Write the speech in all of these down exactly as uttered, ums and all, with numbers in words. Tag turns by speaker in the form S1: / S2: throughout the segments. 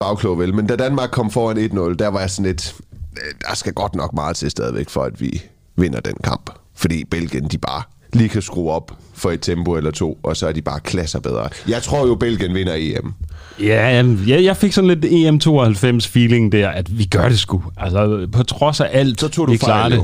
S1: bagklog vel, men da Danmark kom foran et nul, der var jeg sådan lidt, der skal godt nok meget til stadigvæk, for at vi vinder den kamp. Fordi Belgien, de bare lige kan skrue op for et tempo eller to, og så er de bare klasser bedre. Jeg tror jo, Belgien vinder E M.
S2: Ja, jeg, jeg fik sådan lidt E M tooghalvfems feeling der, at vi gør det sgu. Altså, på trods af alt,
S1: så tog du
S2: vi klarer
S1: fejl,
S2: det.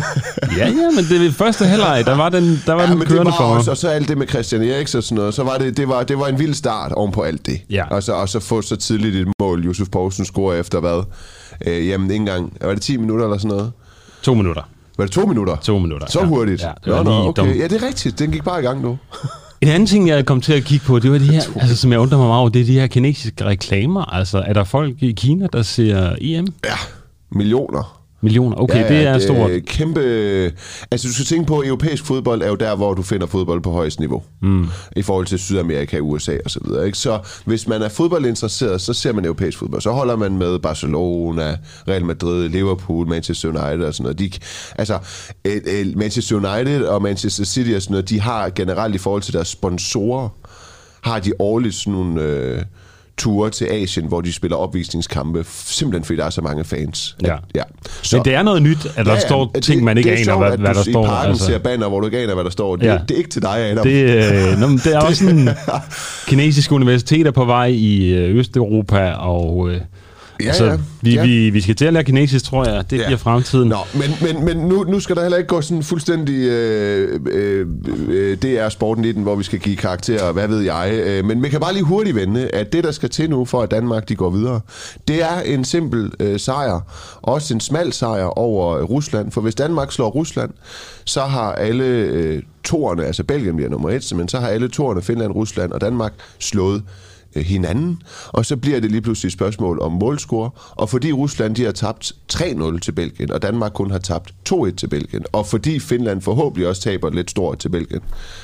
S2: ja, ja, men det første halvleg, der var den, der var
S1: ja,
S2: den
S1: men
S2: kørende
S1: det var
S2: for
S1: også, og så alt det med Christian Eriksen og sådan noget, så var det, det, var, det var en vild start oven på alt det.
S2: Ja.
S1: Og, så, og så få så tidligt et mål, Josef Poulsen scorer efter hvad? Øh, jamen, ikke engang, var det ti minutter eller sådan noget?
S2: To minutter.
S1: Var det to minutter?
S2: To minutter,
S1: Så
S2: ja.
S1: hurtigt?
S2: Ja,
S1: det var nå, nå, okay. Ja, det er rigtigt. Den gik bare i gang nu.
S2: En anden ting, jeg kom til at kigge på, det var de her, altså, som jeg undrer mig meget over, det er de her kinesiske reklamer. Altså, er der folk i Kina, der ser E M?
S1: Ja, millioner.
S2: Millioner, okay,
S1: ja,
S2: det er
S1: det
S2: stort.
S1: Er kæmpe... Altså, du skal tænke på, at europæisk fodbold er jo der, hvor du finder fodbold på højst niveau. Mm. I forhold til Sydamerika, U S A og så videre. Ikke? Så hvis man er fodboldinteresseret, så ser man europæisk fodbold. Så holder man med Barcelona, Real Madrid, Liverpool, Manchester United og sådan noget. De, altså, Manchester United og Manchester City og sådan noget, de har generelt i forhold til deres sponsorer, har de årligt sådan nogle... Øh, ture til Asien, hvor de spiller opvisningskampe, simpelthen fordi der er så mange fans.
S2: Ja.
S1: Ja. Så,
S2: men det er noget nyt, at der ja, står ja, ting, man ikke aner, sjovt, hvad, hvad der står. Det er sjovt, at du i parken
S1: altså. ser banner, hvor du ikke aner, hvad der står. Det, ja. det er ikke til dig, Adam.
S2: Det, øh, nå, det er også sådan kinesiske universiteter på vej i Østeuropa, og... Øh,
S1: Ja,
S2: altså,
S1: ja.
S2: Vi,
S1: ja.
S2: Vi, vi skal til at lære kinesisk, tror jeg. Det
S1: ja.
S2: bliver fremtiden.
S1: Nå, men, men, men nu, nu skal der heller ikke gå sådan fuldstændig øh, øh, øh, det er sporten i den, hvor vi skal give karakterer, hvad ved jeg. Øh, men vi kan bare lige hurtigt vende, at det, der skal til nu for, at Danmark de går videre, det er en simpel øh, sejr. Også en smal sejr over Rusland. For hvis Danmark slår Rusland, så har alle øh, toerne, altså Belgien bliver nummer et, men så har alle toerne, Finland, Rusland og Danmark, slået hinanden, og så bliver det lige pludselig et spørgsmål om målscore, og fordi Rusland de har tabt tre nul til Belgien, og Danmark kun har tabt to et til Belgien, og fordi Finland forhåbentlig også taber lidt stort til Belgien,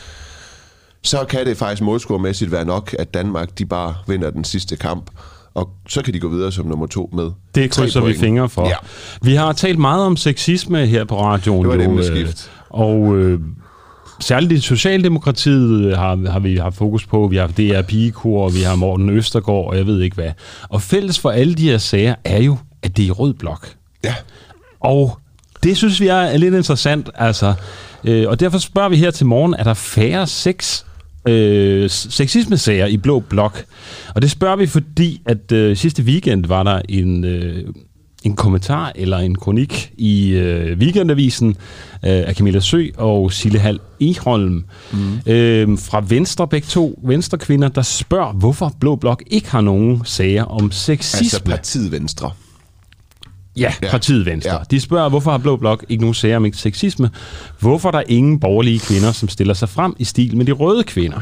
S1: så kan det faktisk målscoremæssigt være nok, at Danmark de bare vinder den sidste kamp, og så kan de gå videre som nummer to med
S2: det krydser vi fingre for. Ja. Vi har talt meget om sexisme her på radioen.
S1: Det var et
S2: emneskift. Og øh, særligt i Socialdemokratiet har, har vi haft fokus på. Vi har D R Pigekor, vi har Morten Østergaard, og jeg ved ikke hvad. Og fælles for alle de her sager er jo, at det er i rød blok.
S1: Ja.
S2: Og det synes vi er lidt interessant, altså. Øh, og derfor spørger vi her til morgen, er der færre sex øh, sexisme-sager i blå blok? Og det spørger vi, fordi at øh, sidste weekend var der en... Øh, en kommentar eller en kronik i øh, Weekendavisen øh, af Camilla Sø og Sille Hald Egholm mm. øh, fra Venstre, begge to Venstrekvinder, der spørger, hvorfor Blå Blok ikke har nogen sager om sexisme.
S1: Altså partiet Venstre.
S2: Ja, ja. partiet Venstre. Ja. De spørger, hvorfor har Blå Blok ikke nogen sager om sexisme? Hvorfor er der ingen borgerlige kvinder, som stiller sig frem i stil med de røde kvinder?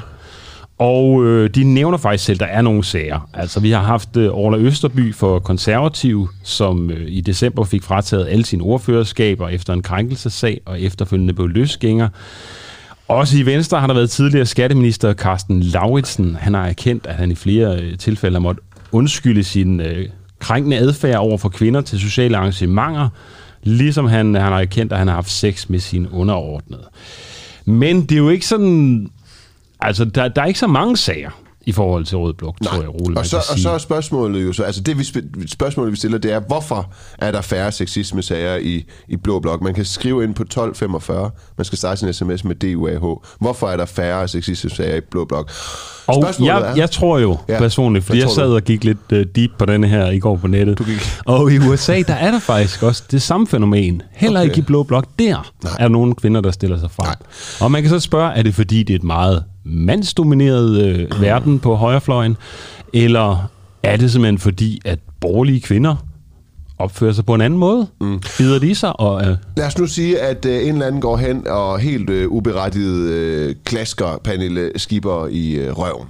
S2: Og øh, de nævner faktisk selv, at der er nogle sager. Altså, vi har haft øh, Orla Østerby for Konservative, som øh, i december fik frataget alle sine ordførerskaber efter en krænkelsessag, og efterfølgende blev løsgænger. Også i Venstre har der været tidligere skatteminister Carsten Lauritsen. Han har erkendt, at han i flere øh, tilfælde har måttet undskylde sin øh, krænkende adfærd over for kvinder til sociale arrangementer, ligesom han, han har erkendt, at han har haft sex med sine underordnede. Men det er jo ikke sådan... Altså, der, der er ikke så mange sager i forhold til Rød Blok, tror jeg, roligt,
S1: og så, og så er spørgsmålet jo så, altså det vi, spørgsmålet vi stiller, det er, hvorfor er der færre sexisme-sager i, i Blå Blok? Man kan skrive ind på tolv femogfyrre, man skal starte sin sms med D U A H. Hvorfor er der færre sexisme-sager i Blå Blok?
S2: Og jeg,
S1: er,
S2: jeg tror jo ja, personligt, fordi jeg sad og gik lidt uh, deep på denne her i går på nettet,
S1: du gik.
S2: Og i U S A, der er der faktisk også det samme fænomen. Heller okay. ikke i Blå Blok, der Nej. er nogle kvinder, der stiller sig frem. Nej. Og man kan så spørge, er det fordi, det er et meget mandsdomineret øh, verden på højrefløjen, eller er det simpelthen fordi, at borgerlige kvinder opfører sig på en anden måde? Mm. Bider de sig? Og, øh...
S1: Lad os nu sige, at øh, en eller anden går hen og helt øh, uberettiget øh, klasker Pernille Skipper i øh, røven.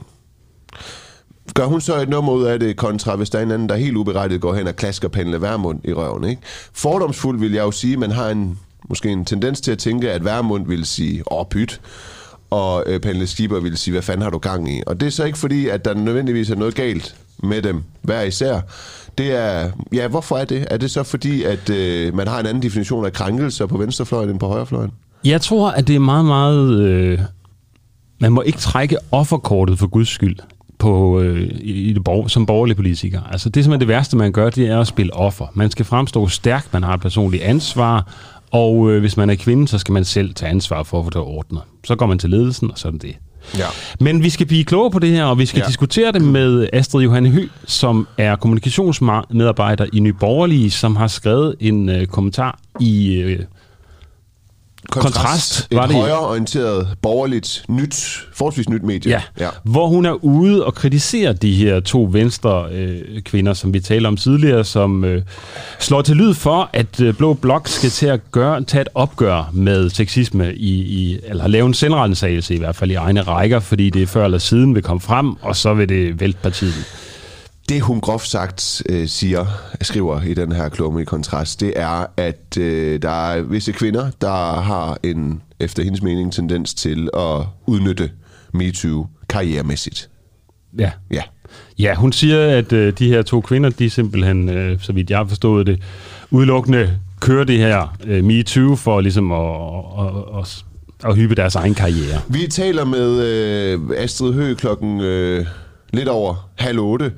S1: Gør hun så et nummer ud af det kontra, hvis der er en anden, der helt uberettiget går hen og klasker Pernille Vermund i røven, ikke? Fordomsfuldt vil jeg jo sige, at man har en, måske en tendens til at tænke, at Vermund vil sige, åh, pyt, og øh, Pernille Skipper ville sige, hvad fanden har du gang i? Og det er så ikke fordi, at der nødvendigvis er noget galt med dem hver især. Det er, ja, hvorfor er det? Er det så fordi, at øh, man har en anden definition af krænkelser på venstrefløjen end på højrefløjen?
S2: Jeg tror, at det er meget, meget... Øh, man må ikke trække offerkortet for Guds skyld på, øh, i det borg, som borgerlig politiker. Altså det, som er det værste, man gør, det er at spille offer. Man skal fremstå stærk, man har et personligt ansvar, og øh, hvis man er kvinde, så skal man selv tage ansvar for at få det ordnet. Så går man til ledelsen, og sådan det.
S1: Ja.
S2: Men vi skal blive klogere på det her, og vi skal ja. diskutere det med Astrid Johanne Høgh, som er kommunikationsmedarbejder i Nye Borgerlige, som har skrevet en øh, kommentar i øh,
S1: Kontrast,
S2: Kontrast
S1: et
S2: var det
S1: højreorienteret, borgerligt, nyt, forholdsvis nyt medie.
S2: Ja,
S1: ja,
S2: hvor hun er ude og kritiserer de her to venstre øh, kvinder, som vi talte om tidligere, som øh, slår til lyd for, at øh, Blå Blok skal til at gøre, tage et opgør med sexisme, i, i, eller lave en selvrensagelse i hvert fald i egne rækker, fordi det før eller siden vil komme frem, og så vil det vælte partiet.
S1: Det hun groft sagt øh, siger, skriver i den her klumme i Kontrast, det er, at øh, der er visse kvinder, der har en, efter hendes mening, tendens til at udnytte MeToo karrieremæssigt.
S2: Ja.
S1: Ja.
S2: Ja, hun siger, at øh, de her to kvinder, de simpelthen, øh, så vidt jeg har forstået det, udelukkende kører det her øh, MeToo for ligesom at, at, at, at hyppe deres egen karriere.
S1: Vi taler med øh, Astrid Høgh klokken øh, lidt over halv otte.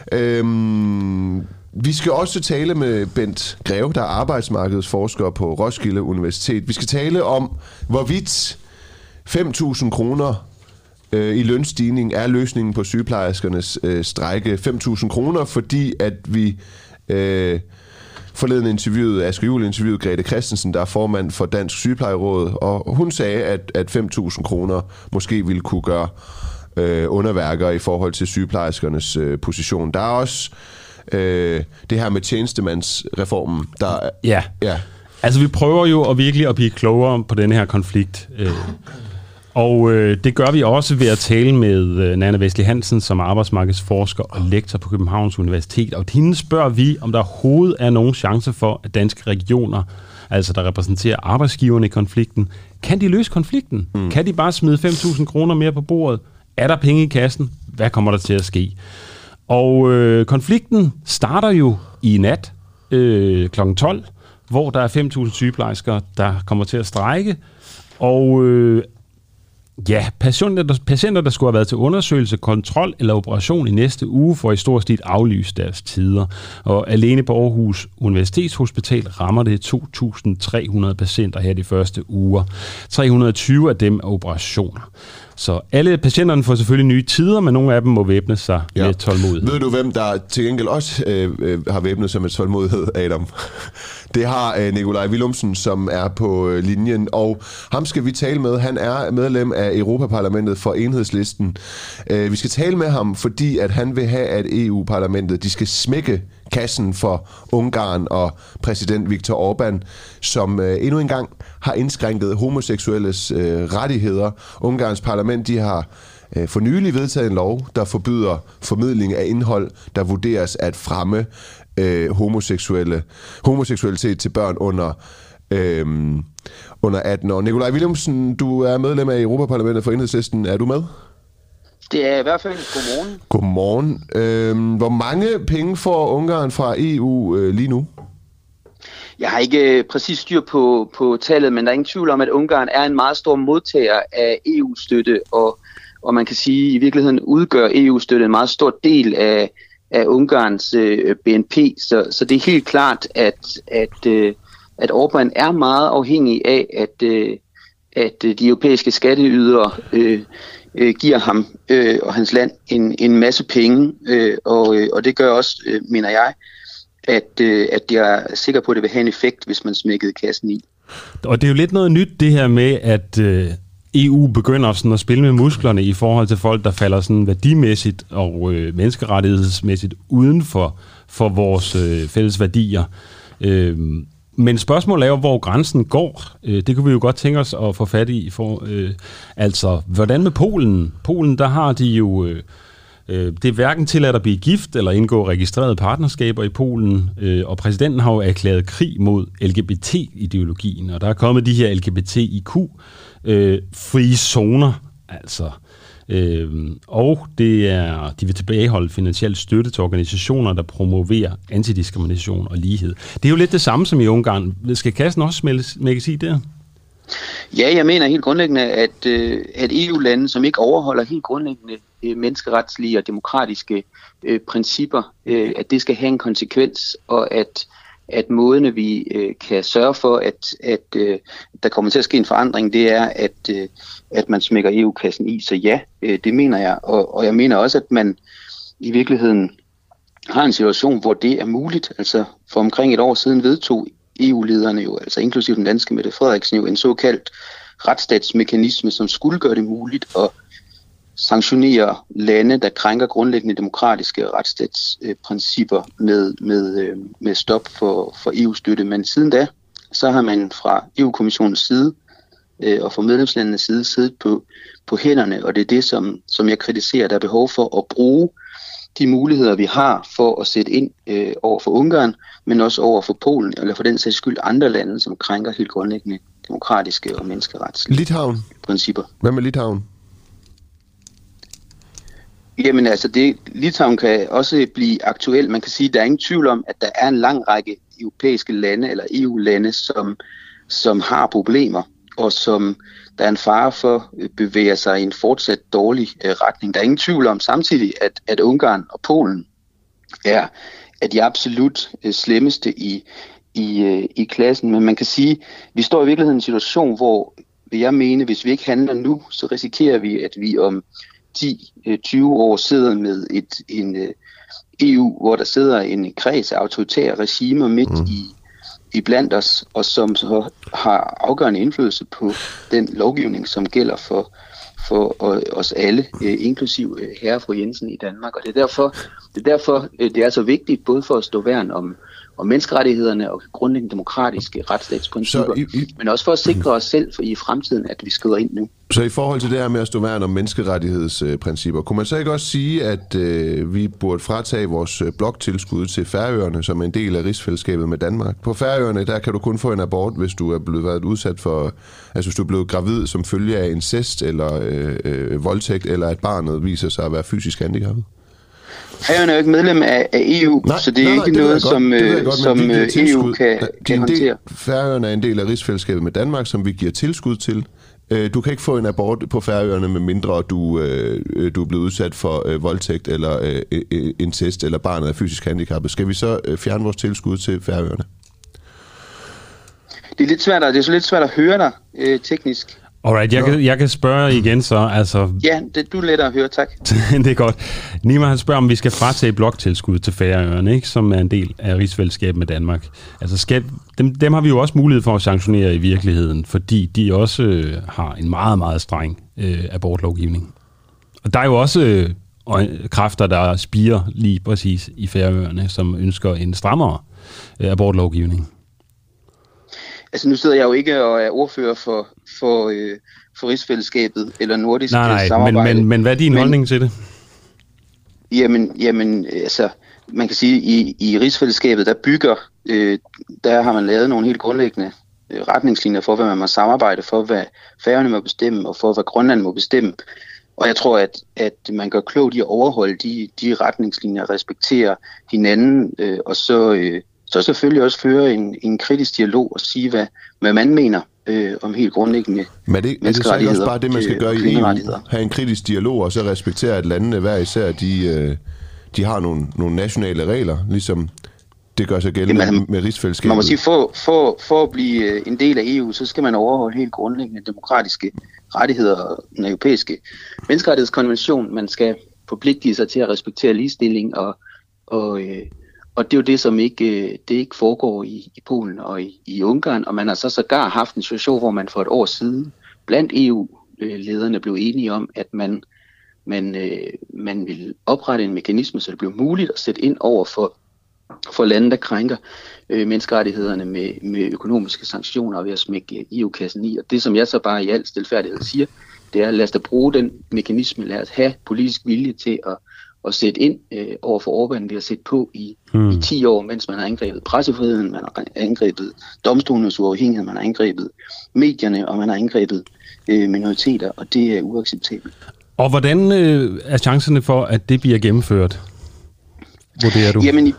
S1: Øhm, vi skal også tale med Bent Greve, der er arbejdsmarkedsforsker på Roskilde Universitet. Vi skal tale om, hvorvidt fem tusind kroner øh, i lønstigning er løsningen på sygeplejerskernes øh, strejke. fem tusind kroner, fordi at vi øh, forleden interviewede, Asger Juhl interviewede Grete Christensen, der er formand for Dansk Sygeplejeråd, og hun sagde, at, at fem tusind kroner måske ville kunne gøre Øh, underværker i forhold til sygeplejerskernes øh, position. Der er også øh, det her med tjenestemandsreformen. Der,
S2: ja.
S1: ja,
S2: altså vi prøver jo at virkelig at blive klogere på denne her konflikt. Øh, og øh, det gør vi også ved at tale med øh, Nanna Wesley Hansen, som er arbejdsmarkedsforsker og lektor på Københavns Universitet. Og hende spørger vi, om der overhovedet er nogen chance for, at danske regioner, altså der repræsenterer arbejdsgiverne i konflikten, kan de løse konflikten? Mm. Kan de bare smide fem tusind kroner mere på bordet? Er der penge i kassen? Hvad kommer der til at ske? Og øh, konflikten starter jo i nat øh, klokken tolv, hvor der er fem tusind sygeplejersker, der kommer til at strejke. Og øh, ja, patienter der, patienter, der skulle have været til undersøgelse, kontrol eller operation i næste uge, får i stor stil aflyst deres tider. Og alene på Aarhus Universitetshospital rammer det to tusind tre hundrede patienter her de første uger. tre hundrede og tyve af dem er operationer. Så alle patienterne får selvfølgelig nye tider, men nogle af dem må væbne sig ja. med tålmodighed.
S1: Ved du, hvem der til gengæld også øh, øh, har væbnet sig med tålmodighed, Adam? Det har øh, Nikolaj Villumsen, som er på øh, linjen, og ham skal vi tale med. Han er medlem af Europaparlamentet for Enhedslisten. Øh, vi skal tale med ham, fordi at han vil have, at E U-parlamentet de skal smække kassen for Ungarn og præsident Viktor Orbán, som øh, endnu engang har indskrænket homoseksuelles øh, rettigheder. Ungarns parlament de har øh, for nylig vedtaget en lov, der forbyder formidling af indhold, der vurderes at fremme øh, homoseksuelle, homoseksualitet til børn under, øh, under atten år. Nikolaj Villumsen, du er medlem af Europaparlamentet for Enhedslisten. Er du med?
S3: Det er i hvert fald godmorgen.
S1: Godmorgen. Øh, hvor mange penge får Ungarn fra E U øh, lige nu?
S3: Jeg har ikke øh, præcis styr på, på tallet, men der er ingen tvivl om, at Ungarn er en meget stor modtager af E U-støtte, og, og man kan sige, at i virkeligheden udgør E U-støtte en meget stor del af, af Ungarns øh, B N P, så, så det er helt klart, at, at, øh, at Orbán er meget afhængig af, at, øh, at de europæiske skatteydere øh, øh, giver ham øh, og hans land en, en masse penge, øh, og, øh, og det gør også, øh, mener jeg, at, øh, at jeg er sikker på, at det vil have en effekt, hvis man smækkede kassen i.
S2: Og det er jo lidt noget nyt, det her med, at øh, E U begynder sådan at spille med musklerne i forhold til folk, der falder sådan værdimæssigt og øh, menneskerettighedsmæssigt uden for, for vores øh, fælles værdier. Øh, men spørgsmålet er jo, hvor grænsen går. Øh, det kunne vi jo godt tænke os at få fat i. For, øh, altså, hvordan med Polen? Polen, der har de jo... Øh, Det er hverken tilladt at blive gift eller indgå registrerede partnerskaber i Polen, og præsidenten har jo erklæret krig mod L G B T-ideologien, og der er kommet de her L G B T I Q-frie zoner, altså. Og det er, de vil tilbageholde finansiel støtte til organisationer, der promoverer antidiskrimination og lighed. Det er jo lidt det samme som i Ungarn. Skal kassen også smækkes i der?
S3: Ja, jeg mener helt grundlæggende, at, at E U-lande, som ikke overholder helt grundlæggende øh, menneskeretslige og demokratiske øh, principper, øh, at det skal have en konsekvens, og at at måden, vi øh, kan sørge for, at, at øh, der kommer til at ske en forandring, det er, at, øh, at man smækker E U-kassen i. Så ja, øh, det mener jeg. Og, og jeg mener også, at man i virkeligheden har en situation, hvor det er muligt. Altså for omkring et år siden vedtog E U-lederne jo, altså inklusive den danske Mette Frederiksen, jo en såkaldt retsstatsmekanisme, som skulle gøre det muligt at sanktionere lande, der krænker grundlæggende demokratiske retsstatsprincipper med, med, med stop for, for E U-støtte. Men siden da, så har man fra E U-kommissionens side øh, og fra medlemslandenes side siddet på, på hænderne, og det er det, som, som jeg kritiserer. Der er behov for at bruge de muligheder, vi har for at sætte ind øh, over for Ungarn, men også over for Polen, eller for den sags skyld andre lande, som krænker helt grundlæggende demokratiske og menneskeretslige
S1: Litauen.
S3: principper.
S1: Hvad med Litauen?
S3: Jamen altså, det, Litauen kan også blive aktuelt. Man kan sige, at der er ingen tvivl om, at der er en lang række europæiske lande eller E U-lande, som, som har problemer, og som der er en fare for bevæger sig i en fortsat dårlig uh, retning. Der er ingen tvivl om samtidig, at, at Ungarn og Polen er, er de absolut uh, slemmeste i, i, uh, i klassen. Men man kan sige, at vi står i virkeligheden i en situation, hvor vil jeg mene, hvis vi ikke handler nu, så risikerer vi, at vi om ti til tyve år sidder med et en E U, hvor der sidder en kreds af autoritære regimer midt mm. i, i blandt os, og som så har afgørende indflydelse på den lovgivning, som gælder for, for os alle, inklusiv herre og fru Jensen i Danmark. Og det er derfor, det er derfor, det er så vigtigt, både for at stå værn om, om menneskerettighederne og grundlæggende demokratiske retsstatsprincipper, i, i, men også for at sikre os selv for i fremtiden, at vi skrider ind nu.
S1: Så i forhold til det her med at stå værn om menneskerettighedsprincipper, kunne man så ikke også sige, at øh, vi burde fratage vores bloktilskud til Færøerne som en del af rigsfællesskabet med Danmark? På Færøerne, der kan du kun få en abort, hvis du er blevet været udsat for, altså hvis du er blevet gravid som følge af incest eller øh, øh, voldtægt, eller at barnet viser sig at være fysisk handicappet.
S3: Færøerne er jo ikke medlem af, af E U, nej, så det er nej, ikke nej, noget, som, godt, som E U kan, kan håndtere.
S1: Færøerne er en del af rigsfællesskabet med Danmark, som vi giver tilskud til. Du kan ikke få en abort på Færøerne, med mindre du, du er blevet udsat for voldtægt eller incest, eller barnet er fysisk handicappet. Skal vi så fjerne vores tilskud til Færøerne?
S3: Det er lidt svært, det er så lidt svært at høre dig øh, teknisk.
S2: Alright, jeg kan, jeg kan spørge igen så. Altså,
S3: ja, det, du er lettere at høre, tak.
S2: Det er godt. Nima, han spørger, om vi skal fratage bloktilskud til Færøerne, ikke, som er en del af rigsfællesskabet med Danmark. Altså, skal, dem, dem har vi jo også mulighed for at sanktionere i virkeligheden, fordi de også øh, har en meget, meget streng øh, abortlovgivning. Og der er jo også øh, kræfter, der spirer lige præcis i Færøerne, som ønsker en strammere øh, abortlovgivning.
S3: Altså nu sidder jeg jo ikke og er ordfører for, for, øh, for rigsfællesskabet eller nordisk nej, nej, samarbejde.
S2: Men, men, men hvad er din men, holdning til det?
S3: Jamen, jamen altså, man kan sige, at i, i rigsfællesskabet, der bygger, øh, der har man lavet nogle helt grundlæggende øh, retningslinjer for, hvad man må samarbejde, for hvad Færøerne må bestemme, og for hvad Grønland må bestemme. Og jeg tror, at, at man gør klogt i at overholde de, de retningslinjer, respektere hinanden, øh, og så... Øh, så selvfølgelig også føre en, en kritisk dialog og sige, hvad, hvad man mener øh, om helt grundlæggende
S1: menneskerettigheder. Men er det så ikke også bare det, man skal gøre i E U? Have en kritisk dialog, og så respektere, at landene hver især, de, øh, de har nogle, nogle nationale regler, ligesom det gør sig gældende Jamen, med rigsfællesskabet.
S3: Man må sige, for, for, for at blive en del af E U, så skal man overholde helt grundlæggende demokratiske rettigheder og den europæiske menneskerettighedskonvention. Man skal forpligtige sig til at respektere ligestilling og, og øh, Og det er jo det, som ikke, det ikke foregår i, i Polen og i, i Ungarn. Og man har så sågar haft en situation, hvor man for et år siden blandt E U-lederne blev enige om, at man, man, man ville oprette en mekanisme, så det blev muligt at sætte ind over for, for lande, der krænker øh, menneskerettighederne med, med økonomiske sanktioner og ved at smække E U-kassen i. Og det, som jeg så bare i al stilfærdighed siger, det er, lad os da bruge den mekanisme, lad os have politisk vilje til at og sætte ind øh, over for Orbán ved at sætte på i, hmm. i ti år, mens man har angrebet pressefriheden, man har angrebet domstolenes uafhængighed, man har angrebet medierne, og man har angrebet øh, minoriteter, og det er uacceptabelt.
S2: Og hvordan øh, er chancerne for, at det bliver gennemført, vurderer du?
S3: Jamen, i,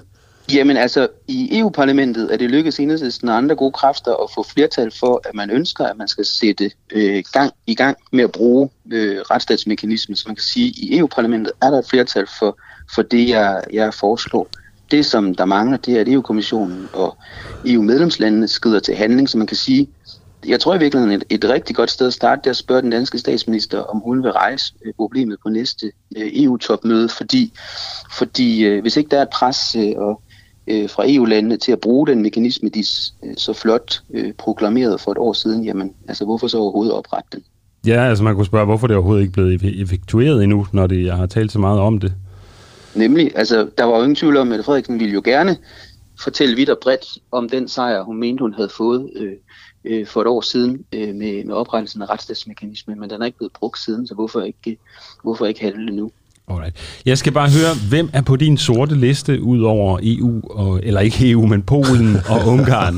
S3: Jamen altså, i E U-parlamentet er det lykkedes Enhedslisten og andre gode kræfter at få flertal for, at man ønsker, at man skal sætte øh, gang, i gang med at bruge øh, retsstatsmekanismen. Så man kan sige, at i E U-parlamentet er der et flertal for, for det, jeg, jeg foreslår. Det, som der mangler, det er, at E U-kommissionen og E U-medlemslandene skrider til handling, så man kan sige, jeg tror i virkeligheden, et, et rigtig godt sted at starte, det er at spørge den danske statsminister, om hun vil rejse øh, problemet på næste øh, E U-topmøde, fordi, fordi øh, hvis ikke der er et pres øh, og, øh, fra E U-landene til at bruge den mekanisme, de øh, så flot øh, proklamerede for et år siden, jamen, altså hvorfor så overhovedet oprette den?
S2: Ja, altså man kunne spørge, hvorfor det overhovedet ikke blevet effektueret endnu, når det, jeg har talt så meget om det.
S3: Nemlig, altså der var jo ingen tvivl om, at Mette Frederiksen ville jo gerne fortælle vidt og bredt om den sejr, hun mente, hun havde fået øh, øh, for et år siden øh, med, med oprettelsen af retsstatsmekanismen, men den er ikke blevet brugt siden, så hvorfor ikke, hvorfor ikke handle nu?
S2: Alright. Jeg skal bare høre, hvem er på din sorte liste ud over E U, og, eller ikke E U, men Polen og Ungarn?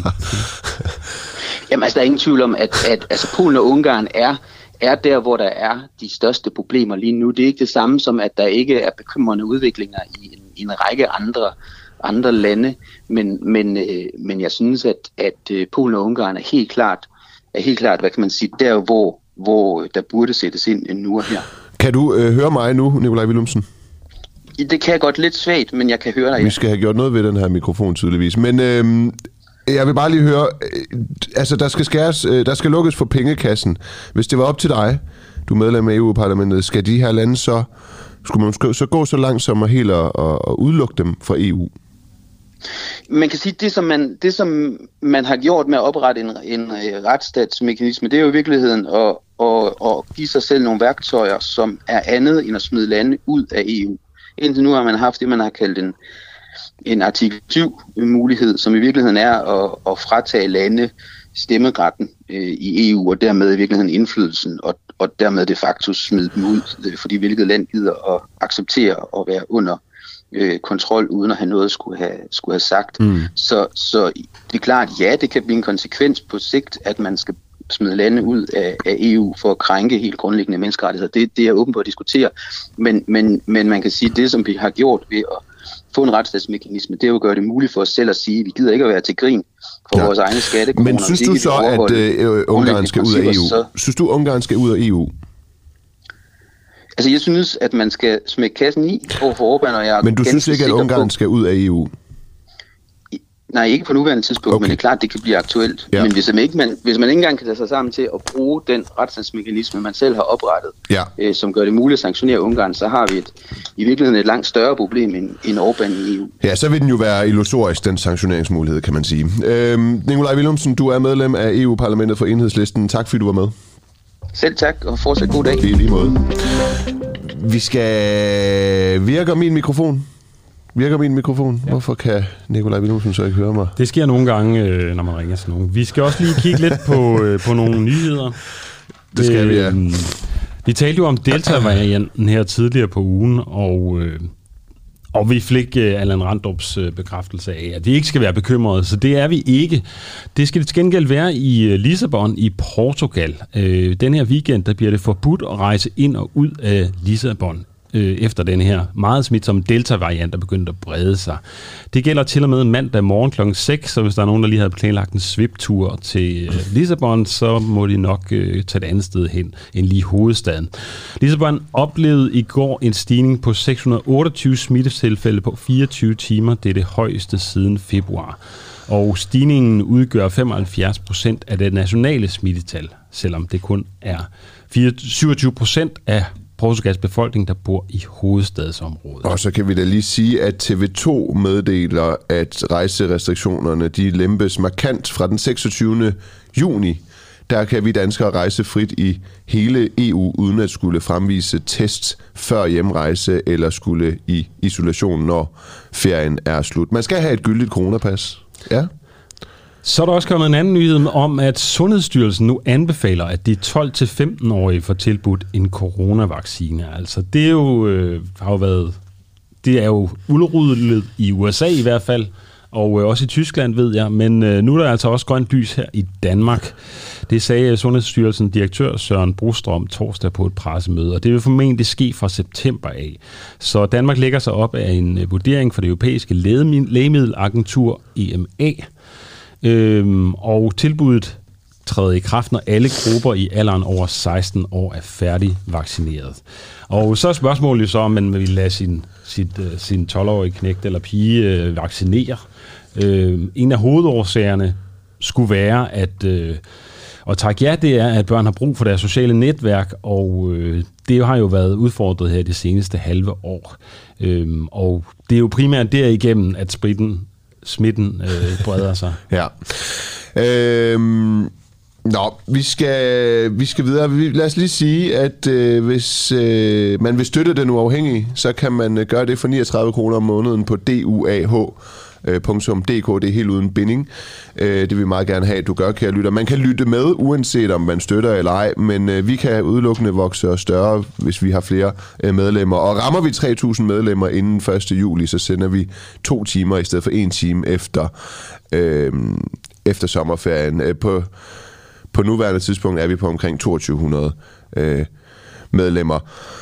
S3: Jamen altså, der er ingen tvivl om, at, at altså, Polen og Ungarn er er der, hvor der er de største problemer lige nu. Det er ikke det samme som, at der ikke er bekymrende udviklinger i en, i en række andre, andre lande, men, men, øh, men jeg synes, at, at Polen og Ungarn er helt klart, er helt klart, hvad kan man sige, der hvor, hvor der burde sættes ind nu og her.
S1: Kan du øh, høre mig nu, Nikolaj Villumsen?
S3: Det kan jeg godt lidt svagt, men jeg kan høre dig.
S1: Vi skal have gjort noget ved den her mikrofon tydeligvis, men øh, jeg vil bare lige høre, øh, altså der skal skæres, øh, der skal lukkes for pengekassen. Hvis det var op til dig, du er medlem af E U-parlamentet, skal de her lande så, skulle man så gå så langt som at helt at, at udelukke dem fra E U?
S3: Man kan sige, at det som man, det, som man har gjort med at oprette en, en retsstatsmekanisme, det er jo i virkeligheden at, at, at give sig selv nogle værktøjer, som er andet end at smide lande ud af E U. Indtil nu har man haft det, man har kaldt en, en artikel syv mulighed, som i virkeligheden er at, at fratage lande stemmeretten øh, i E U, og dermed i virkeligheden indflydelsen, og, og dermed de facto smide dem ud, fordi hvilket land gider at acceptere at være under øh, kontrol, uden at have noget at skulle have, skulle have sagt. Mm. Så, så det er klart, ja, det kan blive en konsekvens på sigt, at man skal smide lande ud af, af E U for at krænke helt grundlæggende menneskerettigheder. Det, det er åbent på at diskutere, men, men, men man kan sige, at det, som vi har gjort ved at få en retsstatsmekanisme, det er jo at gøre det muligt for os selv at sige, at vi gider ikke at være til grin for ja. vores egne skattekroner.
S1: Men synes du så, at øh, Ungarn skal ud af E U? Så... Synes du, Ungarn skal ud af E U?
S3: Altså, jeg synes, at man skal smække kassen i over for Orbán, og jeg
S1: Men du synes ikke, at Ungarn på... skal ud af E U?
S3: Nej, ikke på nuværende tidspunkt, okay. Men det er klart, det kan blive aktuelt. Ja. Men hvis man, ikke, man, hvis man ikke engang kan tage sig sammen til at bruge den retsstatsmekanisme, man selv har oprettet, ja. øh, som gør det muligt at sanktionere Ungarn, så har vi et, i virkeligheden et langt større problem end, end Orbán i E U.
S1: Ja, så vil den jo være illusorisk, den sanktioneringsmulighed, kan man sige. Øhm, Nikolaj Villumsen, du er medlem af E U-parlamentet for Enhedslisten. Tak fordi du var med.
S3: Selv tak, og fortsat god dag.
S1: Det er lige måde. Vi skal... Virker min mikrofon? Virker min mikrofon? Ja. Hvorfor kan Nikolaj Villumsen så ikke høre mig?
S2: Det sker nogle gange, når man ringer til nogen. Vi skal også lige kigge lidt på, på nogle nyheder.
S1: Det skal vi, ja.
S2: Vi talte jo om Delta-varianten her tidligere på ugen, og, og vi fik Allan Randrups bekræftelse af, at det ikke skal være bekymret, så det er vi ikke. Det skal til gengæld være i Lissabon i Portugal. Den her weekend, der bliver det forbudt at rejse ind og ud af Lissabon efter den her meget smitsomme Delta-variant, der begyndte at brede sig. Det gælder til og med mandag morgen klokken seks, så hvis der er nogen, der lige havde planlagt en sviptur til Lissabon, så må de nok øh, tage et andet sted hen end lige hovedstaden. Lissabon oplevede i går en stigning på seks hundrede og otteogtyve smittetilfælde på fireogtyve timer. Det er det højeste siden februar. Og stigningen udgør femoghalvfjerds procent af det nationale smittetal, selvom det kun er syvogtyve procent af Portugals befolkning, der bor i hovedstadsområdet.
S1: Og så kan vi da lige sige, at T V to meddeler, at rejserestriktionerne de lempes markant fra den seksogtyvende juni. Der kan vi danskere rejse frit i hele E U, uden at skulle fremvise test før hjemrejse eller skulle i isolation, når ferien er slut. Man skal have et gyldigt coronapas. Ja.
S2: Så er der også kommet en anden nyhed om, at Sundhedsstyrelsen nu anbefaler, at de tolv til femten-årige får tilbudt en coronavaccine. Altså, det er jo, øh, har jo været, det er jo udrullet i U S A i hvert fald, og øh, også i Tyskland ved jeg, men øh, nu er der altså også grønt lys her i Danmark. Det sagde Sundhedsstyrelsen direktør Søren Brostrøm torsdag på et pressemøde, og det vil formentlig ske fra september af. Så Danmark lægger sig op af en øh, vurdering fra det europæiske lægemiddelagentur E M A, øhm, og tilbuddet træder i kraft, når alle grupper i alderen over seksten år er færdig vaccineret. Og så er spørgsmålet så, om man vil lade sin, sit, uh, sin tolv-årige knægt eller pige uh, vaccinere. Uh, en af hovedårsagerne skulle være, at uh, og tak ja, det er, at børn har brug for deres sociale netværk, og uh, det har jo været udfordret her det seneste halve år. Uh, og det er jo primært derigennem, at spritten, smitten uh, breder sig.
S1: Ja. Øhm Nå, vi skal, vi skal videre. Lad os lige sige, at øh, hvis øh, man vil støtte Den Uafhængige, så kan man øh, gøre det for niogtredive kroner om måneden på D U A H punktum D K. Det er helt uden binding. Øh, det vil vi meget gerne have, at du gør, kære lytter. Man kan lytte med, uanset om man støtter eller ej, men øh, vi kan udelukkende vokse og større, hvis vi har flere øh, medlemmer. Og rammer vi tre tusind medlemmer inden første juli, så sender vi to timer i stedet for en time efter, øh, efter sommerferien. Øh, på På nuværende tidspunkt er vi på omkring toogtyve hundrede øh, medlemmer.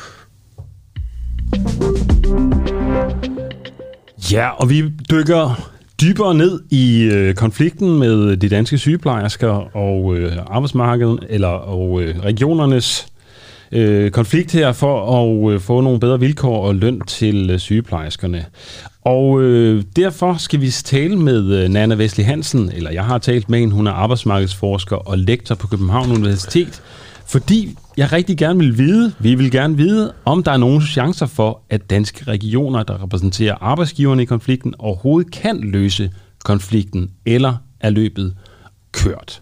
S2: Ja, og vi dykker dybere ned i øh, konflikten med de danske sygeplejersker og øh, arbejdsmarkedet, eller og øh, regionernes øh, konflikt her for at øh, få nogle bedre vilkår og løn til øh, sygeplejerskerne. Og øh, derfor skal vi tale med øh, Nanna Wesley Hansen, eller jeg har talt med hende, hun er arbejdsmarkedsforsker og lektor på København Universitet, fordi jeg rigtig gerne vil vide, vi vil gerne vide, om der er nogle chancer for, at danske regioner, der repræsenterer arbejdsgiverne i konflikten, overhovedet kan løse konflikten, eller er løbet kørt?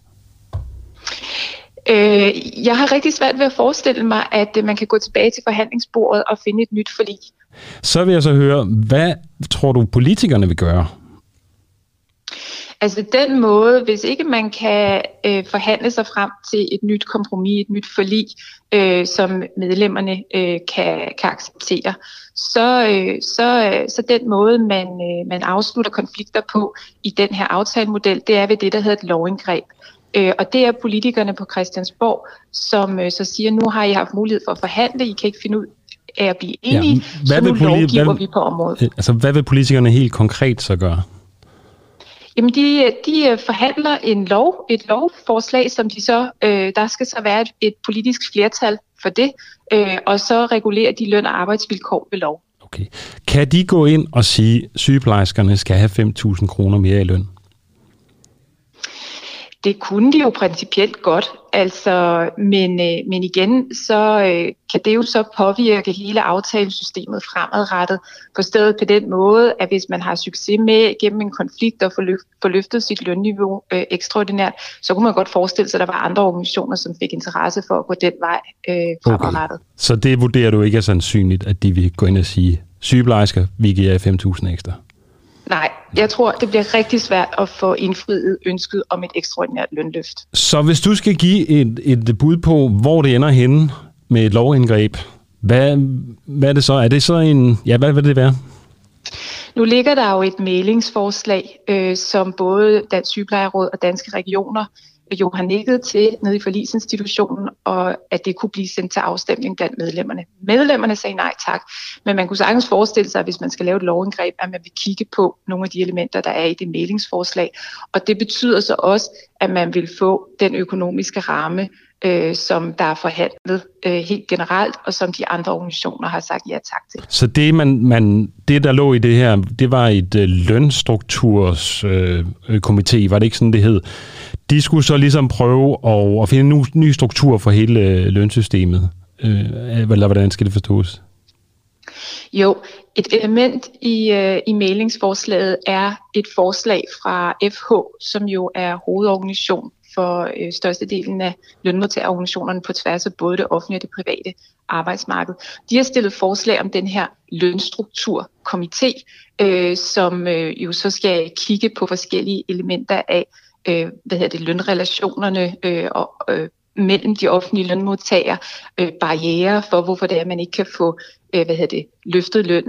S4: Øh, jeg har rigtig svært ved at forestille mig, at øh, man kan gå tilbage til forhandlingsbordet og finde et nyt forlig.
S2: Så vil jeg så høre, hvad tror du politikerne vil gøre?
S4: Altså den måde, hvis ikke man kan øh, forhandle sig frem til et nyt kompromis, et nyt forlig, øh, som medlemmerne øh, kan, kan acceptere, så, øh, så, øh, så den måde, man, øh, man afslutter konflikter på i den her aftalemodel, det er ved det, der hedder et lovindgreb. Øh, og det er politikerne på Christiansborg, som øh, så siger, nu har I haft mulighed for at forhandle, I kan ikke finde ud af at blive enige, ja, så nu poli- lovgiver hvad, vi på området.
S2: Altså, hvad vil politikerne helt konkret så gøre?
S4: Jamen, de, de forhandler en lov, et lovforslag, som de så, øh, der skal så være et, et politisk flertal for det, øh, og så regulerer de løn- og arbejdsvilkår ved lov.
S2: Okay. Kan de gå ind og sige, at sygeplejerskerne skal have fem tusind kroner mere i løn?
S4: Det kunne de jo principielt godt, altså, men, øh, men igen, så øh, kan det jo så påvirke hele aftalesystemet fremadrettet, forstået på den måde, at hvis man har succes med gennem en konflikt og få løft, løftet sit lønniveau øh, ekstraordinært, så kunne man godt forestille sig, at der var andre organisationer, som fik interesse for at gå den vej øh, fremadrettet. Okay.
S2: Så det vurderer du ikke er sandsynligt, at de vil gå ind og sige, sygeplejersker, vi giver fem tusind ekstra?
S4: Nej, jeg tror, det bliver rigtig svært at få indfriet ønsket om et ekstraordinært lønløft.
S2: Så hvis du skal give et, et bud på, hvor det ender henne med et lovindgreb, hvad, hvad er det så? Er det så en... Ja, hvad vil det være?
S4: Nu ligger der jo et mailingsforslag, øh, som både Dansk Sygeplejeråd og Danske Regioner jo har nikket til nede i forligsinstitutionen, og at det kunne blive sendt til afstemning blandt medlemmerne. Medlemmerne sagde nej tak, men man kunne sagtens forestille sig, at hvis man skal lave et lovindgreb, at man vil kigge på nogle af de elementer, der er i det mailingsforslag. Og det betyder så også, at man vil få den økonomiske ramme, øh, som der er forhandlet øh, helt generelt, og som de andre organisationer har sagt ja tak til.
S2: Så det, man, man, det der lå i det her, det var et øh, lønstrukturs øh, komité, var det ikke sådan, det hed? De skulle så ligesom prøve at, at finde en ny struktur for hele øh, lønsystemet. Øh, eller hvordan skal det forstås?
S4: Jo, et element i, øh, i mailingsforslaget er et forslag fra F H, som jo er hovedorganisation for øh, størstedelen af lønmodtagerorganisationerne på tværs af både det offentlige og det private arbejdsmarked. De har stillet forslag om den her lønstrukturkomité, øh, som øh, jo så skal kigge på forskellige elementer af øh, hvad hedder det, lønrelationerne øh, og øh, mellem de offentlige lønmodtagere, øh, barrierer for, hvorfor det er, at man ikke kan få øh, hvad hedder det, løftet lønnen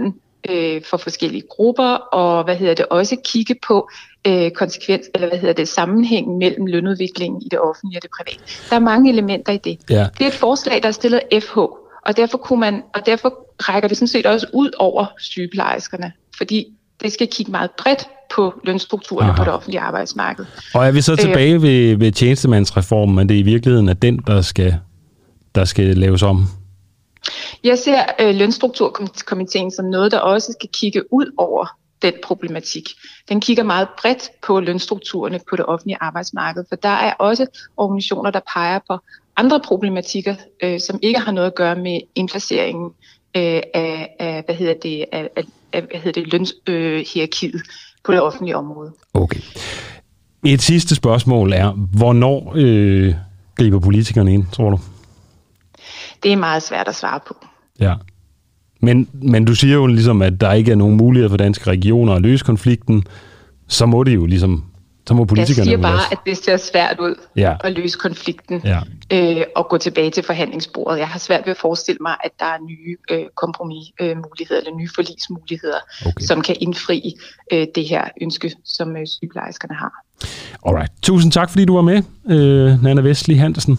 S4: øh, for forskellige grupper, og hvad hedder det, også kigge på øh, konsekvens, eller hvad hedder det, sammenhængen mellem lønudviklingen i det offentlige og det private. Der er mange elementer i det.
S2: Ja.
S4: Det er et forslag, der er stillet F H, og derfor kunne man, og derfor rækker det sådan set også ud over sygeplejerskerne, fordi det skal kigge meget bredt på lønstrukturerne Aha. på det offentlige arbejdsmarked.
S2: Og er vi så tilbage øh, ved, ved tjenestemandsreformen, men det er i virkeligheden at den, der skal, der skal laves om?
S4: Jeg ser øh, lønstrukturkomiteen som noget, der også skal kigge ud over den problematik. Den kigger meget bredt på lønstrukturerne på det offentlige arbejdsmarked, for der er også organisationer, der peger på andre problematikker, øh, som ikke har noget at gøre med indplaceringen øh, af, af, hvad hedder det, af, af, af hvad hedder det, lønhierarkiet øh, på det offentlige område.
S2: Okay. Et sidste spørgsmål er, hvornår øh, griber politikerne ind, tror du?
S4: Det er meget svært at svare på.
S2: Ja. Men, men du siger jo ligesom, at der ikke er nogen mulighed for danske regioner at løse konflikten. Så må det jo ligesom, så må politikerne...
S4: Jeg siger bare,
S2: også.
S4: at det ser svært ud
S2: ja.
S4: at løse konflikten
S2: ja.
S4: øh, og gå tilbage til forhandlingsbordet. Jeg har svært ved at forestille mig, at der er nye øh, kompromismuligheder eller nye forligsmuligheder, okay. som kan indfri øh, det her ønske, som øh, sygeplejerskerne har.
S2: Alright. Tusind tak, fordi du var med, øh, Nanna Westli Hansen.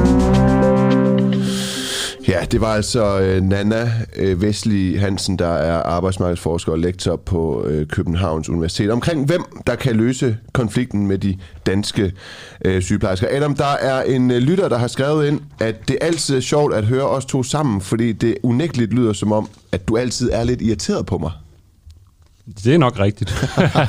S1: Ja, det var altså øh, Nanna øh, Westli Hansen, der er arbejdsmarkedsforsker og lektor på øh, Københavns Universitet, omkring hvem der kan løse konflikten med de danske øh, sygeplejersker. Adam, der er en øh, lytter, der har skrevet ind, at det altid er sjovt at høre os to sammen, fordi det unægteligt lyder som om, at du altid er lidt irriteret på mig.
S2: Det er nok rigtigt.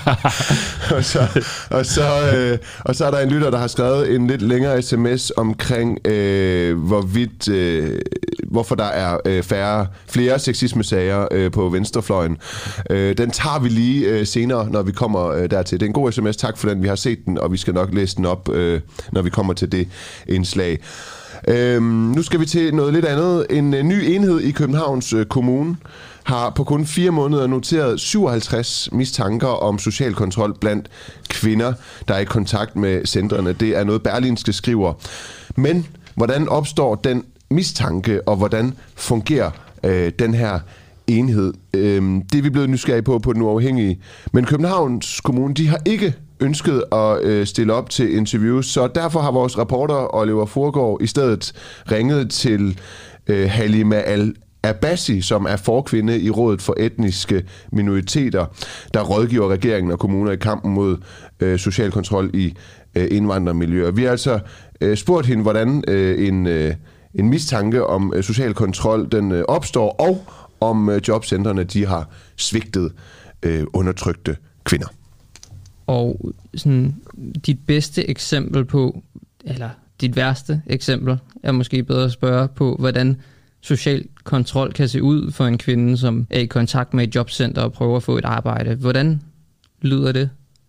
S1: og, så, og, så, øh, og så er der en lytter, der har skrevet en lidt længere sms omkring, øh, hvorvidt, øh, hvorfor der er øh, færre, flere sexisme-sager øh, på venstrefløjen. Øh, den tager vi lige øh, senere, når vi kommer øh, dertil. Det er en god sms, tak for den. Vi har set den, og vi skal nok læse den op, øh, når vi kommer til det indslag. Øh, nu skal vi til noget lidt andet. En øh, ny enhed i Københavns øh, Kommune har på kun fire måneder noteret syvoghalvtreds mistanker om social kontrol blandt kvinder, der er i kontakt med centrene. Det er noget, Berlingske skriver. Men hvordan opstår den mistanke, og hvordan fungerer øh, den her enhed? Øh, det er vi blevet nysgerrige på på Den Uafhængige. Men Københavns Kommune, de har ikke ønsket at øh, stille op til interviews, så derfor har vores reporter Oliver Forgaard i stedet ringet til øh, Halima Al Abbasi, som er forkvinde i Rådet for Etniske Minoriteter, der rådgiver regeringen og kommuner i kampen mod øh, social kontrol i øh, indvandrermiljøer. Vi har altså øh, spurgt hende, hvordan øh, en, øh, en mistanke om øh, social kontrol den øh, opstår, og om øh, jobcentrene de har svigtet øh, undertrykte kvinder.
S5: Og sådan, dit bedste eksempel på, eller dit værste eksempel, er måske bedre at spørge på, hvordan social kontrol kan se ud for en kvinde, som er i kontakt med et jobcenter og prøver at få et arbejde. Hvordan lyder det?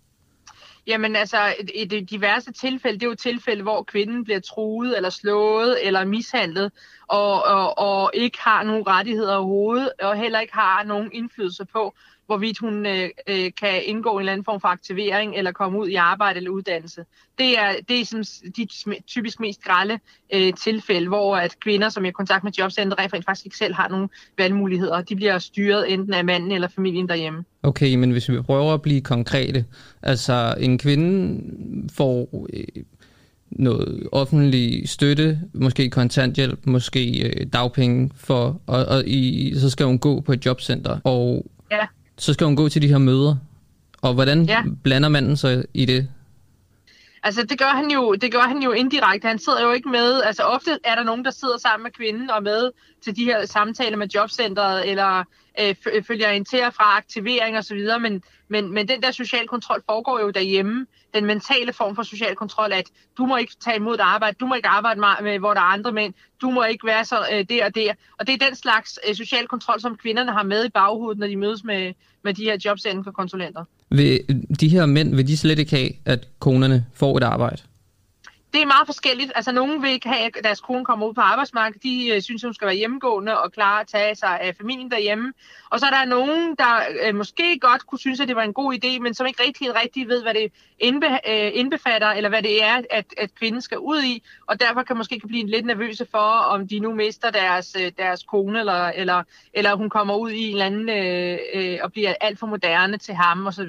S6: Jamen altså, i det diverse tilfælde, det er jo tilfælde, hvor kvinden bliver truet eller slået eller mishandlet, og, og, og ikke har nogen rettigheder overhovedet, og heller ikke har nogen indflydelse på, hvorvidt hun øh, øh, kan indgå en eller anden form for aktivering eller komme ud i arbejde eller uddannelse. Det er, det er sådan, de typisk mest grelle øh, tilfælde, hvor at kvinder, som er i kontakt med jobcenter, rent faktisk ikke selv har nogen valgmuligheder. De bliver styret enten af manden eller familien derhjemme. Okay,
S5: men hvis vi prøver at blive konkrete, altså en kvinde får øh, noget offentlig støtte, måske kontanthjælp, måske øh, dagpenge, for, og, og i, så skal hun gå på et jobcenter, og ja. Så skal hun gå til de her møder. Og hvordan ja. blander manden sig i det?
S6: Altså det gør han jo, det gør han jo indirekte. Han sidder jo ikke med. Altså ofte er der nogen, der sidder sammen med kvinden og med til de her samtaler med jobcentret, eller øh, følger en til fra aktivering og så videre. Men, men, men den der social kontrol foregår jo derhjemme. Den mentale form for social kontrol, at du må ikke tage imod et arbejde, du må ikke arbejde med, hvor der er andre mænd, du må ikke være så øh, der og der. Og det er den slags øh, social kontrol, som kvinderne har med i baghovedet, når de mødes med, med de her jobcenterkonsulenter.
S5: Vil de her mænd, vil de slet ikke have, at konerne får et arbejde?
S6: det er meget forskelligt. Altså, nogen vil ikke have, at deres kone kommer ud på arbejdsmarkedet. De øh, synes, hun skal være hjemmegående og klare at tage sig af familien derhjemme. Og så er der nogen, der øh, måske godt kunne synes, at det var en god idé, men som ikke rigtig, rigtig ved, hvad det indbe, øh, indbefatter, eller hvad det er, at, at kvinden skal ud i. Og derfor kan måske kan blive lidt nervøse for, om de nu mister deres, øh, deres kone, eller, eller, eller hun kommer ud i en eller anden øh, øh, og bliver alt for moderne til ham, osv.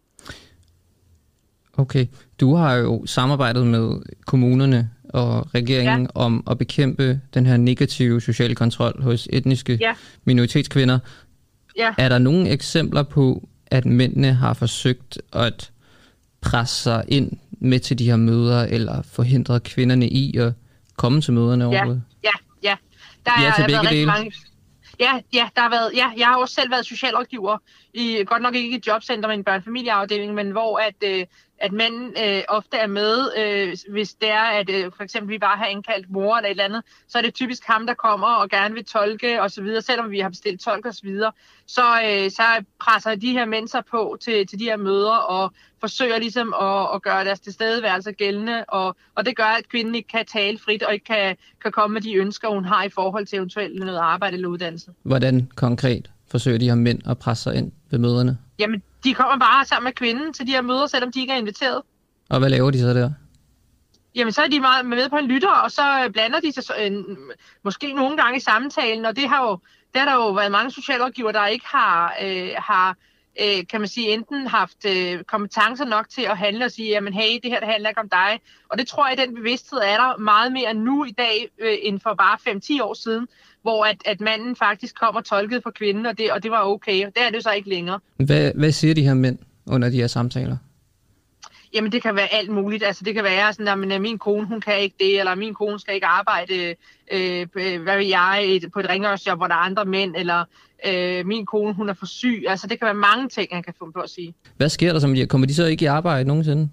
S5: Okay, du har jo samarbejdet med kommunerne og regeringen ja. om at bekæmpe den her negative sociale kontrol hos etniske ja. minoritetskvinder. Ja. Er der nogle eksempler på, at mændene har forsøgt at presse sig ind med til de her møder, eller forhindre kvinderne i at komme til møderne
S6: ja.
S5: overhovedet?
S6: Ja, ja. Der
S5: ja,
S6: har
S5: været rigtig
S6: mange... Ja, ja, der har været, ja, jeg har også selv været socialrådgiver, i, godt nok ikke i et jobcenter, men en børnefamilieafdeling, men hvor at, øh, at mænd øh, ofte er med, øh, hvis det er, at øh, for eksempel vi bare har indkaldt mor eller et eller andet, så er det typisk ham, der kommer og gerne vil tolke og så videre, selvom vi har bestilt tolk og så videre. Så, øh, så presser de her mænd sig på til, til de her møder og forsøger ligesom at, at gøre deres tilstedeværelse gældende, og, og det gør, at kvinden ikke kan tale frit og ikke kan, kan komme med de ønsker, hun har i forhold til eventuelt noget arbejde eller uddannelse.
S5: Hvordan konkret forsøger de her mænd at presse sig ind ved møderne?
S6: Jamen, de kommer bare sammen med kvinden til de her møder, selvom de ikke er inviteret.
S5: Og hvad laver de så der?
S6: Jamen, så er de meget med på en lytter, og så blander de sig så, øh, måske nogle gange i samtalen, og det har jo, der har der jo været mange socialrådgivere, der ikke har, øh, har øh, kan man sige, enten haft øh, kompetencer nok til at handle og sige, jamen hey, det her det handler ikke om dig. Og det tror jeg, den bevidsthed er der meget mere nu i dag, øh, end for bare fem til ti år siden, hvor at, at manden faktisk kom og tolkede for kvinden, og det, og det var okay. Det er det så ikke længere.
S5: Hvad, hvad siger de her mænd under de her samtaler?
S6: Jamen, det kan være alt muligt. Altså, det kan være sådan, at min kone, hun kan ikke det, eller min kone skal ikke arbejde, øh, hvad ved jeg, på et rengøringsjob, hvor der er andre mænd, eller øh, min kone, hun er for syg. Altså, det kan være mange ting, han kan få på at sige.
S5: Hvad sker der, som de kommer de så ikke i arbejde nogensinde?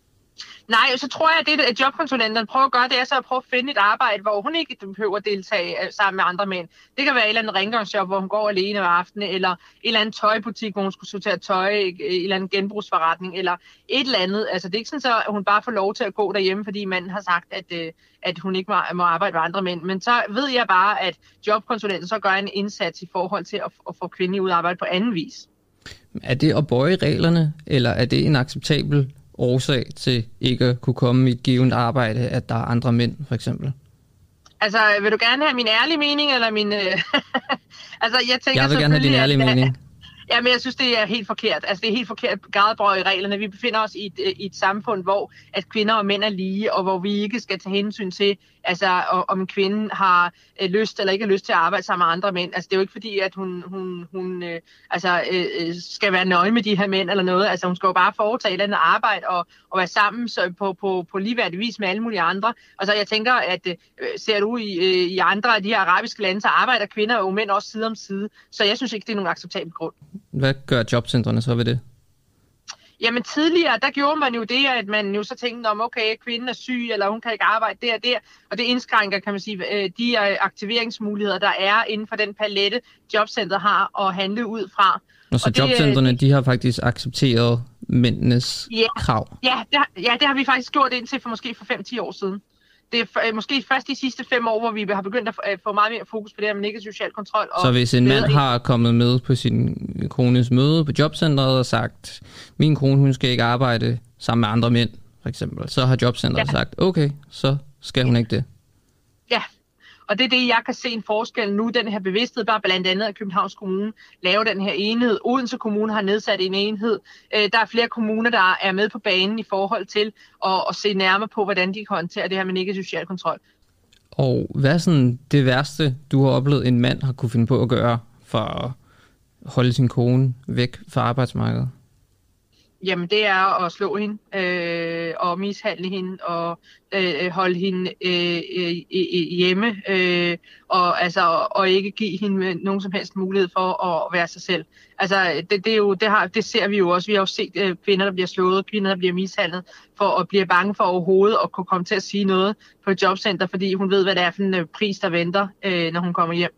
S6: Nej, så tror jeg, at det, at jobkonsulenterne prøver at gøre, det er så at prøve at finde et arbejde, hvor hun ikke behøver at deltage sammen med andre mænd. Det kan være et eller andet rengøringsjob, hvor hun går alene om aftenen, eller en eller anden tøjbutik, hvor hun skulle sortere tøj, en eller anden genbrugsforretning, eller et eller andet. Altså, det er ikke sådan, så, at hun bare får lov til at gå derhjemme, fordi manden har sagt, at, at hun ikke må, må arbejde med andre mænd. Men så ved jeg bare, at jobkonsulenten så gør en indsats i forhold til at, at få kvinder ud at arbejde på anden vis.
S5: Er det at bøje reglerne, eller er det en acceptabel årsag til ikke at kunne komme i et givet arbejde, at der er andre mænd, for eksempel?
S6: Altså, vil du gerne have min ærlige mening, eller min... Øh... altså, jeg tænker
S5: jeg vil gerne have din ærlige
S6: at,
S5: mening.
S6: Ja, men jeg synes, det er helt forkert. Altså, det er helt forkert gradbrøg i reglerne. Vi befinder os i et, i et samfund, hvor at kvinder og mænd er lige, og hvor vi ikke skal tage hensyn til, altså, om en kvinde har øh, lyst eller ikke har lyst til at arbejde sammen med andre mænd. Altså, det er jo ikke fordi, at hun, hun, hun øh, altså, øh, skal være nøgen med de her mænd eller noget. Altså, hun skal jo bare foretage et eller andet arbejde og, og være sammen så på, på, på ligeværdig vis med alle mulige andre. Altså, jeg tænker, at øh, ser du i, øh, i andre af de her arabiske lande, så arbejder kvinder og mænd også side om side. Så jeg synes ikke, det er nogen acceptabel grund.
S5: Hvad gør jobcentrene så ved det?
S6: Jamen tidligere, der gjorde man jo det, at man jo så tænkte om, okay, kvinden er syg, eller hun kan ikke arbejde der og der, og det indskrænker, kan man sige, de aktiveringsmuligheder, der er inden for den palette, jobcentret har at handle ud fra.
S5: Og så og jobcentrene, det, de har faktisk accepteret mændenes
S6: ja,
S5: krav?
S6: Ja det, har, ja, det har vi faktisk gjort indtil for måske for fem til ti år siden. Det er måske først de sidste fem år, hvor vi har begyndt at få meget mere fokus på det her med negativ social kontrol. Og
S5: så hvis en mand har kommet med på sin kones møde på jobcentret og sagt, min kone, hun skal ikke arbejde sammen med andre mænd, for eksempel, så har jobcentret ja. sagt, okay, så skal hun ikke det.
S6: Ja, og det er det, jeg kan se en forskel nu. Den her bevidsthed, bare blandt andet at Københavns Kommune laver den her enhed. Odense Kommune har nedsat en enhed. Der er flere kommuner, der er med på banen i forhold til at, at se nærmere på, hvordan de kan håndtere det her med negativ social kontrol.
S5: Og hvad er sådan det værste, du har oplevet, en mand har kunne finde på at gøre for at holde sin kone væk fra arbejdsmarkedet?
S6: Jamen, det er at slå hende øh, og mishandle hende og øh, holde hende øh, øh, hjemme øh, og, altså, og ikke give hende nogen som helst mulighed for at være sig selv. Altså, det, det, er jo, det, har, det ser vi jo også. Vi har jo set øh, kvinder, der bliver slået, kvinder, der bliver mishandlet, for at blive bange for overhovedet at kunne komme til at sige noget på et jobcenter, fordi hun ved, hvad det er for en pris, der venter, øh, når hun kommer hjem.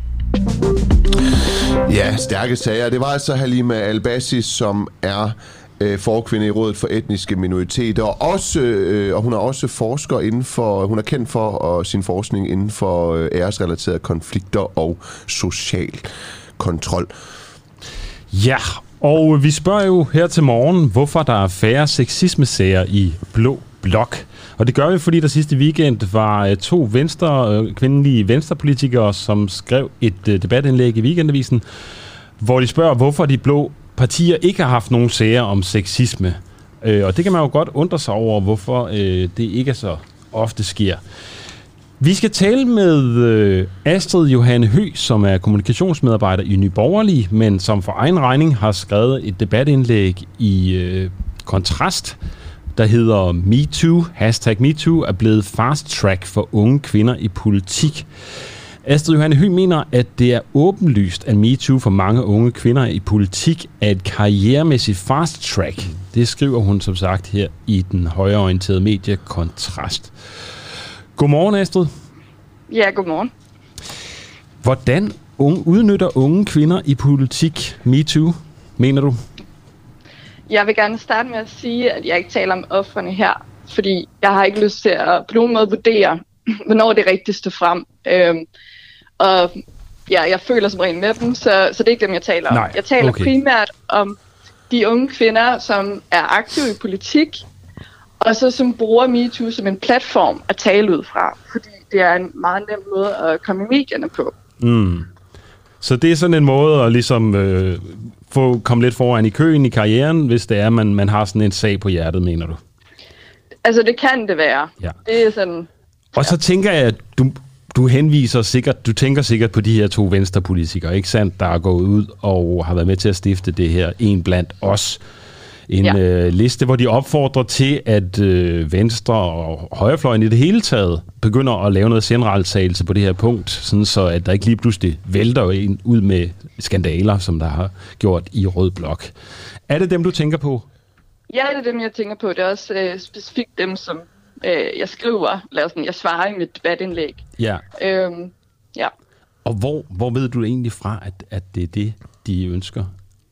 S1: Ja, stærke sager. Det var altså Halima Al-Bassi, som er øh, forkvinde i Rådet for Etniske Minoriteter, og, også, øh, og hun er også forsker inden for, hun er kendt for og sin forskning inden for øh, æresrelaterede konflikter og social kontrol.
S2: Ja, og vi spørger jo her til morgen, hvorfor der er færre sexismesager i Blå Blok. Og det gør vi, fordi der sidste weekend var to venstre, kvindelige venstrepolitikere, som skrev et debatindlæg i Weekendavisen, hvor de spørger, hvorfor de blå partier ikke har haft nogen sager om sexisme. Og det kan man jo godt undre sig over, hvorfor det ikke så ofte sker. Vi skal tale med Astrid Johanne Høgh, som er kommunikationsmedarbejder i Nye Borgerlige, men som for egen regning har skrevet et debatindlæg i øh, Kontrast, der hedder MeToo. Hashtag MeToo er blevet fast track for unge kvinder i politik. Astrid Johanne Høgh mener, at det er åbenlyst, at MeToo for mange unge kvinder i politik er et karrieremæssigt fast track. Det skriver hun som sagt her i den højreorienterede medie Kontrast. Godmorgen, Astrid.
S7: Ja, godmorgen.
S2: Hvordan unge, udnytter unge kvinder i politik MeToo, mener du?
S7: Jeg vil gerne starte med at sige, at jeg ikke taler om ofrene her, fordi jeg har ikke lyst til at på nogen måde vurdere, hvornår det er rigtigste frem. Øhm, og ja, jeg føler som regel med dem, så, så det er ikke dem, jeg taler om.
S2: Nej,
S7: jeg taler
S2: okay.
S7: primært om de unge kvinder, som er aktive i politik, og så som bruger MeToo som en platform at tale ud fra, fordi det er en meget nem måde at komme i medierne på.
S2: Mm. Så det er sådan en måde at ligesom øh, få komme lidt foran i køen i karrieren, hvis det er, man, man har sådan en sag på hjertet, mener du?
S7: Altså det kan det være.
S2: Ja.
S7: Det er sådan.
S2: Og så tænker jeg, at du, du henviser sikkert, du tænker sikkert på de her to venstrepolitikere, ikke sandt, der er gået ud og har været med til at stifte det her En Blandt Os. En ja. øh, liste, hvor de opfordrer til, at øh, Venstre og højrefløjen i det hele taget begynder at lave noget generaltagelse på det her punkt, sådan så at der ikke lige pludselig vælter en ud med skandaler, som der har gjort i Rød Blok. Er det dem, du tænker på?
S7: Ja, det er dem, jeg tænker på. Det er også øh, specifikt dem, som øh, jeg skriver, eller sådan, jeg svarer i mit debatindlæg.
S2: Ja.
S7: Øhm, ja.
S2: Og hvor, hvor ved du egentlig fra, at, at det er det, de ønsker?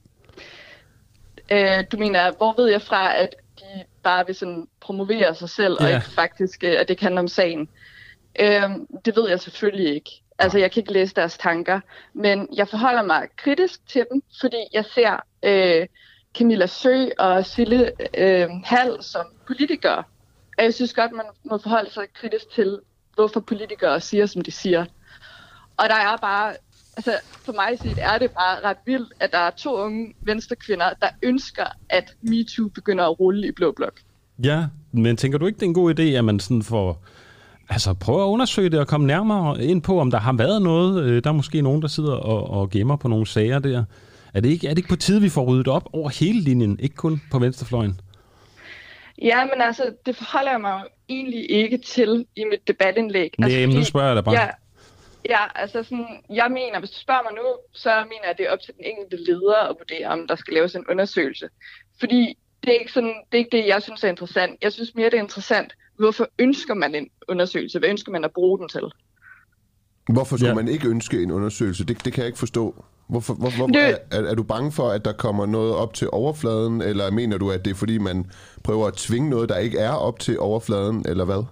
S7: Øh, du mener, hvor ved jeg fra, at de bare vil sådan promovere sig selv, ja. Og ikke faktisk, at det kan handle om sagen? Øh, det ved jeg selvfølgelig ikke. Altså, jeg kan ikke læse deres tanker, men jeg forholder mig kritisk til dem, fordi jeg ser øh, Camilla Sø og Sille øh, Hall som politikere. Og jeg synes godt, man må forholde sig kritisk til, hvorfor politikere siger, som de siger. Og der er bare... Altså, for mig set er det bare ret vildt, at der er to unge venstrekvinder, der ønsker, at MeToo begynder at rulle i Blå Blok.
S2: Ja, men tænker du ikke, det er en god idé, at man sådan får... Altså, prøver at undersøge det og komme nærmere ind på, om der har været noget. Der er måske nogen, der sidder og, og gemmer på nogle sager der. Er det, ikke, er det ikke på tide, vi får ryddet op over hele linjen, ikke kun på venstrefløjen?
S7: Ja, men altså, det forholder jeg mig egentlig ikke til i mit debatindlæg.
S2: Nej,
S7: altså,
S2: men nu spørger jeg dig bare.
S7: Ja, ja, altså sådan, jeg mener, hvis du spørger mig nu, så mener jeg, at det er op til den enkelte leder at vurdere, om der skal laves en undersøgelse. Fordi det er ikke sådan, det er ikke det, jeg synes er interessant. Jeg synes mere, det er interessant, hvorfor ønsker man en undersøgelse? Hvad ønsker man at bruge den til?
S1: Hvorfor skulle ja. man ikke ønske en undersøgelse? Det, det kan jeg ikke forstå. Hvorfor, hvor, hvor, det... er, er du bange for, at der kommer noget op til overfladen, eller mener du, at det er fordi, man prøver at tvinge noget, der ikke er op til overfladen, eller hvad?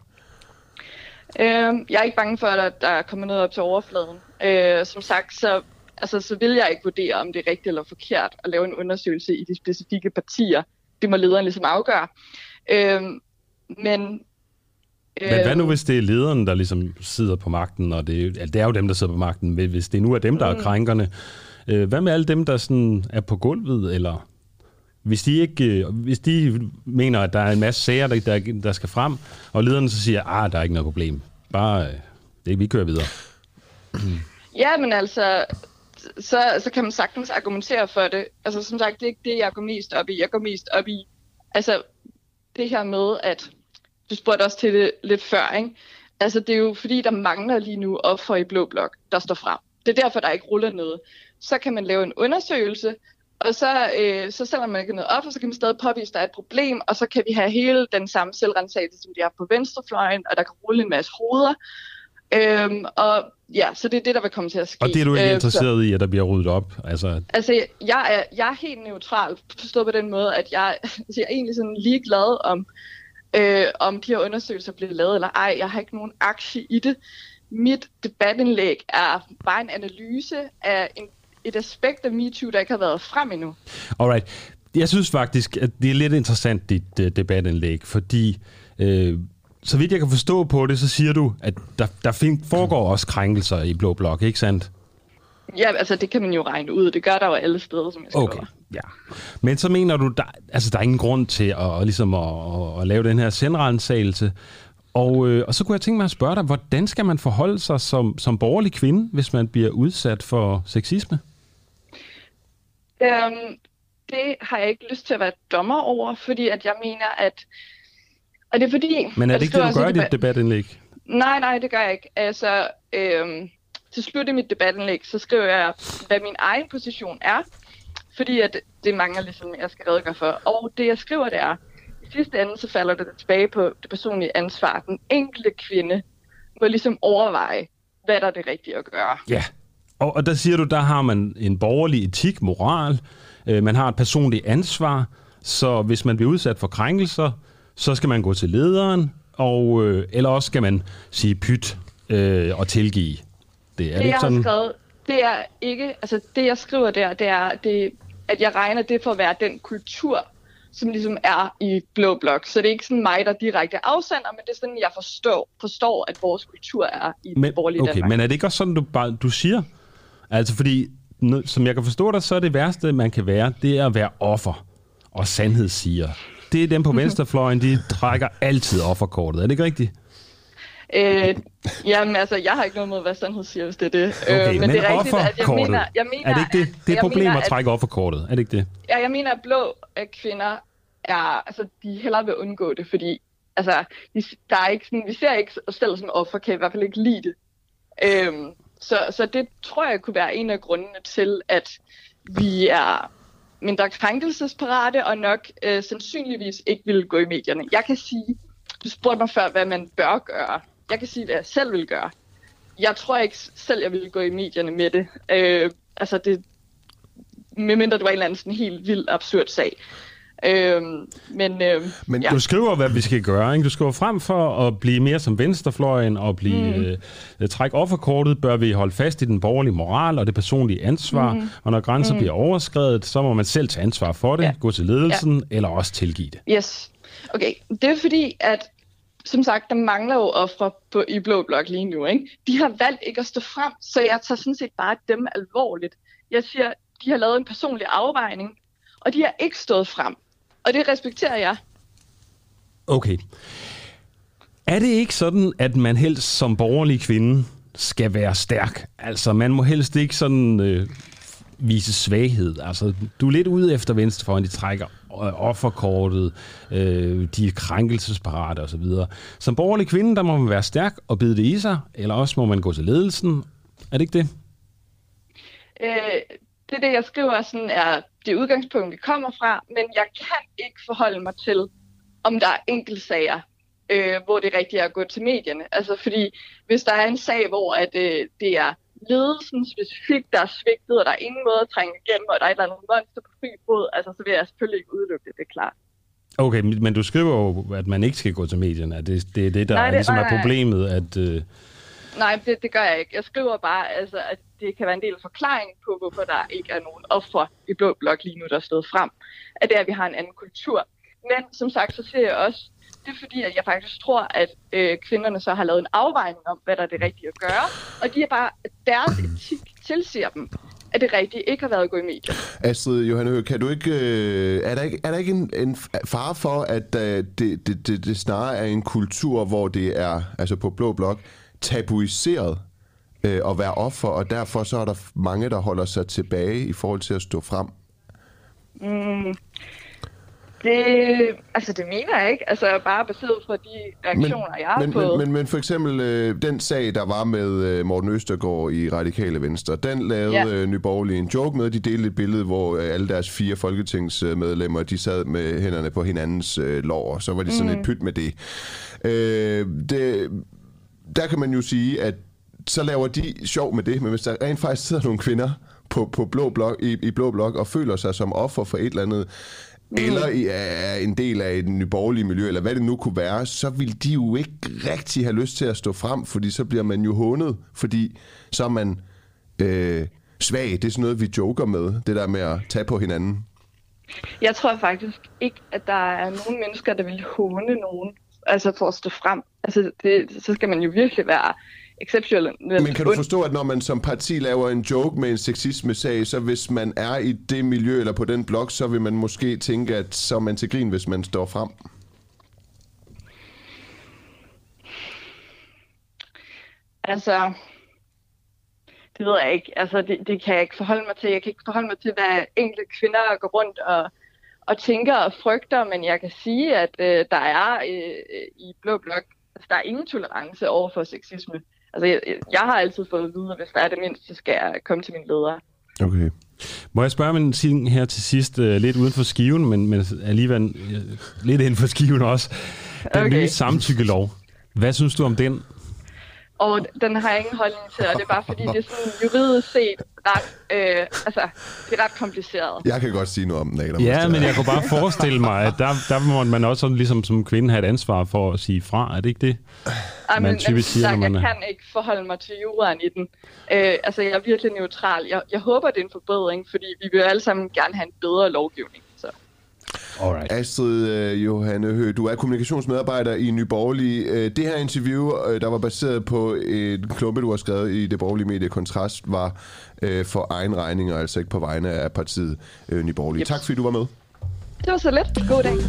S7: Øh, jeg er ikke bange for, at der kommer noget op til overfladen. Øh, som sagt, så, altså, så vil jeg ikke vurdere, om det er rigtigt eller forkert at lave en undersøgelse i de specifikke partier. Det må lederen ligesom afgøre. Øh, men...
S2: Men hvad nu, hvis det er lederen, der ligesom sidder på magten, og det er, det er jo dem, der sidder på magten, hvis det nu er dem, der er krænkerne, hvad med alle dem, der sådan er på gulvet, eller hvis de ikke, hvis de mener, at der er en masse sager, der, der, der skal frem, og lederen så siger, ah, der er ikke noget problem, bare det, vi kører videre.
S7: Ja, men altså, så, så kan man sagtens argumentere for det. Altså som sagt, det er ikke det, jeg går mest op i. Jeg går mest op i, altså det her med, at du spurgte også til det lidt før, ikke? Altså, det er jo fordi, der mangler lige nu offer i Blå Blok, der står frem. Det er derfor, der ikke ruller noget. Så kan man lave en undersøgelse, og så, øh, så selvom man ikke noget offer, så kan man stadig påvise, at der er et problem, og så kan vi have hele den samme selvrensagelse, som de har på venstrefløjen, og der kan rulle en masse hoveder. Øhm, og ja, så det er det, der vil komme til at ske.
S2: Og det er du ikke
S7: øh,
S2: interesseret
S7: så,
S2: i, at der bliver ryddet op? Altså,
S7: altså jeg, er, jeg er helt neutral, forstået på den måde, at jeg, jeg er egentlig sådan ligeglad om, øh, om de her undersøgelser bliver lavet eller ej. Jeg har ikke nogen aktie i det. Mit debatindlæg er bare en analyse af en, et aspekt af MeToo, der ikke har været frem endnu.
S2: Alright. Jeg synes faktisk, at det er lidt interessant, dit uh, debatindlæg, fordi øh, så vidt jeg kan forstå på det, så siger du, at der, der find, foregår også krænkelser i Blå Blok, ikke sandt?
S7: Ja, altså det kan man jo regne ud. Det gør der jo alle steder, som jeg skriver.
S2: Okay, ja. Men så mener du, der, altså der er ingen grund til at, at, ligesom at, at, at lave den her sendransagelse. Og, øh, og så kunne jeg tænke mig at spørge dig, hvordan skal man forholde sig som, som borgerlig kvinde, hvis man bliver udsat for sexisme?
S7: Um, det har jeg ikke lyst til at være dommer over, fordi at jeg mener, at... Og det er fordi...
S2: Men er det ikke det, du gør i dit debatindlæg?
S7: Nej, nej, det gør jeg ikke. Altså, øhm, til slut i mit debatindlæg, så skriver jeg, hvad min egen position er, fordi at det mangler ligesom, jeg skal redegøre for. Og det, jeg skriver, det er, i sidste ende, så falder det tilbage på det personlige ansvar. Den enkelte kvinde må ligesom overveje, hvad der er det rigtige at gøre.
S2: Ja, og, og der siger du, der har man en borgerlig etik, moral, øh, man har et personligt ansvar, så hvis man bliver udsat for krænkelser, så skal man gå til lederen, og, øh, eller også skal man sige pyt øh, og tilgive. Det er
S7: det,
S2: det ikke sådan?
S7: Jeg har skrevet, det er ikke, altså det jeg skriver der, det er, det, at jeg regner det for at være den kultur, som ligesom er i Blå Blok. Så det er ikke sådan mig, der direkte afsender, men det er sådan, jeg forstår, forstår at vores kultur er i
S2: men,
S7: borgerlige
S2: okay,
S7: Danmark.
S2: Men er det ikke også sådan, du, bare, du siger? Altså fordi, som jeg kan forstå dig, så er det værste, man kan være, det er at være offer og sandhedssiger. Det er dem på venstrefløjen, de trækker altid offerkortet. Er det ikke rigtigt?
S7: Øh, jamen altså, jeg har ikke noget mod, hvad sandhedssiger, hvis det er det.
S2: Okay,
S7: øh, men, men det er rigtigt, at jeg mener... Jeg mener
S2: er det ikke det? Det er et problem
S7: mener,
S2: at trække offerkortet, er det ikke det?
S7: Ja, jeg mener, at blå kvinder er... Altså, de hellere vil undgå det, fordi... Altså, de, der er ikke sådan, vi ser ikke os selv som offer, kan i hvert fald ikke lide det. Øhm, så, så det tror jeg kunne være en af grundene til, at vi er mindre krænkelsesparate og nok øh, sandsynligvis ikke vil gå i medierne. Jeg kan sige... Du spurgte mig før, hvad man bør gøre. Jeg kan sige, hvad jeg selv vil gøre. Jeg tror ikke selv, jeg vil gå i medierne med det. Øh, altså, det... Medmindre det var en eller anden sådan helt vild, absurd sag. Øh, men øh,
S2: men
S7: ja.
S2: Du skriver, hvad vi skal gøre, ikke? Du skriver frem for at blive mere som venstrefløjen og blive mm. øh, trække offerkortet, bør vi holde fast i den borgerlige moral og det personlige ansvar, mm. og når grænser mm. bliver overskredet, så må man selv tage ansvar for det, ja. gå til ledelsen, ja. eller også tilgive det.
S7: Yes. Okay, det er fordi, at som sagt, der mangler jo ofre på, i Blå Blok lige nu, ikke? De har valgt ikke at stå frem, så jeg tager sådan set bare dem alvorligt. Jeg siger, de har lavet en personlig afvejning, og de har ikke stået frem. Og det respekterer jeg.
S2: Okay. Er det ikke sådan, at man helst som borgerlig kvinde skal være stærk? Altså, man må helst ikke sådan øh, vise svaghed. Altså, du er lidt ude efter venstrefløjen, de trækker offerkortet, øh, de er krænkelsesparate osv. Som borgerlig kvinde, der må man være stærk og bide det i sig, eller også må man gå til ledelsen. Er det ikke det?
S7: Øh, det er det, jeg skriver, sådan er det udgangspunkt, vi kommer fra, men jeg kan ikke forholde mig til, om der er enkeltsager, øh, hvor det er rigtigt at gå til medierne. Altså, fordi hvis der er en sag, hvor at, øh, det er ledelsen specifikt, der er svigtet, og der er ingen måde at trænge igennem, og der er et eller andet monster på fri fod, altså, så vil jeg selvfølgelig ikke udelukke det, det er klart. Okay,
S2: men du skriver jo, at man ikke skal gå til medierne. Det, det er det, der nej, det, ligesom nej, nej. er problemet, at... Øh...
S7: Nej, det, det gør jeg ikke. Jeg skriver bare, altså, at det kan være en del af forklaringen på, hvorfor der ikke er nogen ofre i Blå Blok lige nu, der er stået frem. At det er, at vi har en anden kultur. Men som sagt, så ser jeg også, det er fordi, at jeg faktisk tror, at øh, kvinderne så har lavet en afvejning om, hvad der er det rigtige at gøre. Og de er bare, deres etik tilsiger dem, at det rigtige ikke har været at gå i medier.
S1: Astrid Johanne, kan du ikke, øh, er der ikke, er der ikke en, en fare for, at øh, det, det, det, det snarere er en kultur, hvor det er, altså på Blå Blok, tabuiseret øh, at være offer, og derfor så er der mange, der holder sig tilbage i forhold til at stå frem?
S7: Mm. Det, altså det mener jeg ikke, altså bare baseret på de reaktioner, men, jeg har
S1: men,
S7: fået.
S1: Men, men, men for eksempel øh, den sag, der var med øh, Morten Østergaard i Radikale Venstre, den lavede ja. øh, Nye Borgerlige en joke med, de delte et billede, hvor øh, alle deres fire folketingsmedlemmer, de sad med hænderne på hinandens øh, lår, og så var de sådan mm. et pyt med det. Øh, det. Der kan man jo sige, at så laver de sjov med det, men hvis der rent faktisk sidder nogle kvinder på, på blå blok, i, i blå blok og føler sig som offer for et eller andet, mm. eller er en del af et nyborgerligt miljø, eller hvad det nu kunne være, så vil de jo ikke rigtig have lyst til at stå frem, fordi så bliver man jo hånet, fordi så er man øh, svag. Det er sådan noget, vi joker med, det der med at tage på hinanden.
S7: Jeg tror faktisk ikke, at der er nogen mennesker, der vil håne nogen, altså for at stå frem. Altså, det, så skal man jo virkelig være exceptionelt.
S1: Men kan du forstå, at når man som parti laver en joke med en sexisme-sag, så hvis man er i det miljø eller på den blog, så vil man måske tænke, at så er man til grin, hvis man står frem?
S7: Altså, det ved jeg ikke. Altså, det, det kan jeg ikke forholde mig til. Jeg kan ikke forholde mig til, hvad enkelte kvinder går rundt og, og tænker og frygter, men jeg kan sige, at øh, der er øh, i Blå Blok, altså, der er ingen tolerance over for sexisme. Altså, jeg, jeg har altid fået at vide, at hvis der er det mindste, så skal jeg komme til mine ledere.
S1: Okay.
S2: Må jeg spørge om en ting her til sidst, uh, lidt uden for skiven, men, men alligevel uh, lidt inden for skiven også. Den okay. nye samtykkelov. Hvad synes du om den?
S7: Og den har jeg ingen holdning til, og det er bare fordi, det er sådan juridisk set ret, øh, altså, det er ret kompliceret.
S1: Jeg kan godt sige noget om den, Adam.
S2: Ja, men jeg kunne bare forestille mig, at der, der må man også sådan, ligesom som kvinde have et ansvar for at sige fra. Er det ikke det?
S7: Ej, men, men siger, sagt, man jeg er... kan ikke forholde mig til juraen i den. Øh, altså, jeg er virkelig neutral. Jeg, jeg håber, det er en forbedring, fordi vi vil alle sammen gerne have en bedre lovgivning. Så.
S1: Alright. Astrid uh, Johanne Høgh, du er kommunikationsmedarbejder i Nye Borgerlige. Uh, det her interview, uh, der var baseret på et klumpe, du har skrevet i det borgerlige medie Kontrast, var uh, for egen regning, og altså ikke på vegne af partiet uh, Nye Borgerlige. Yep. Tak fordi du var med.
S7: Det var så lidt. God dag.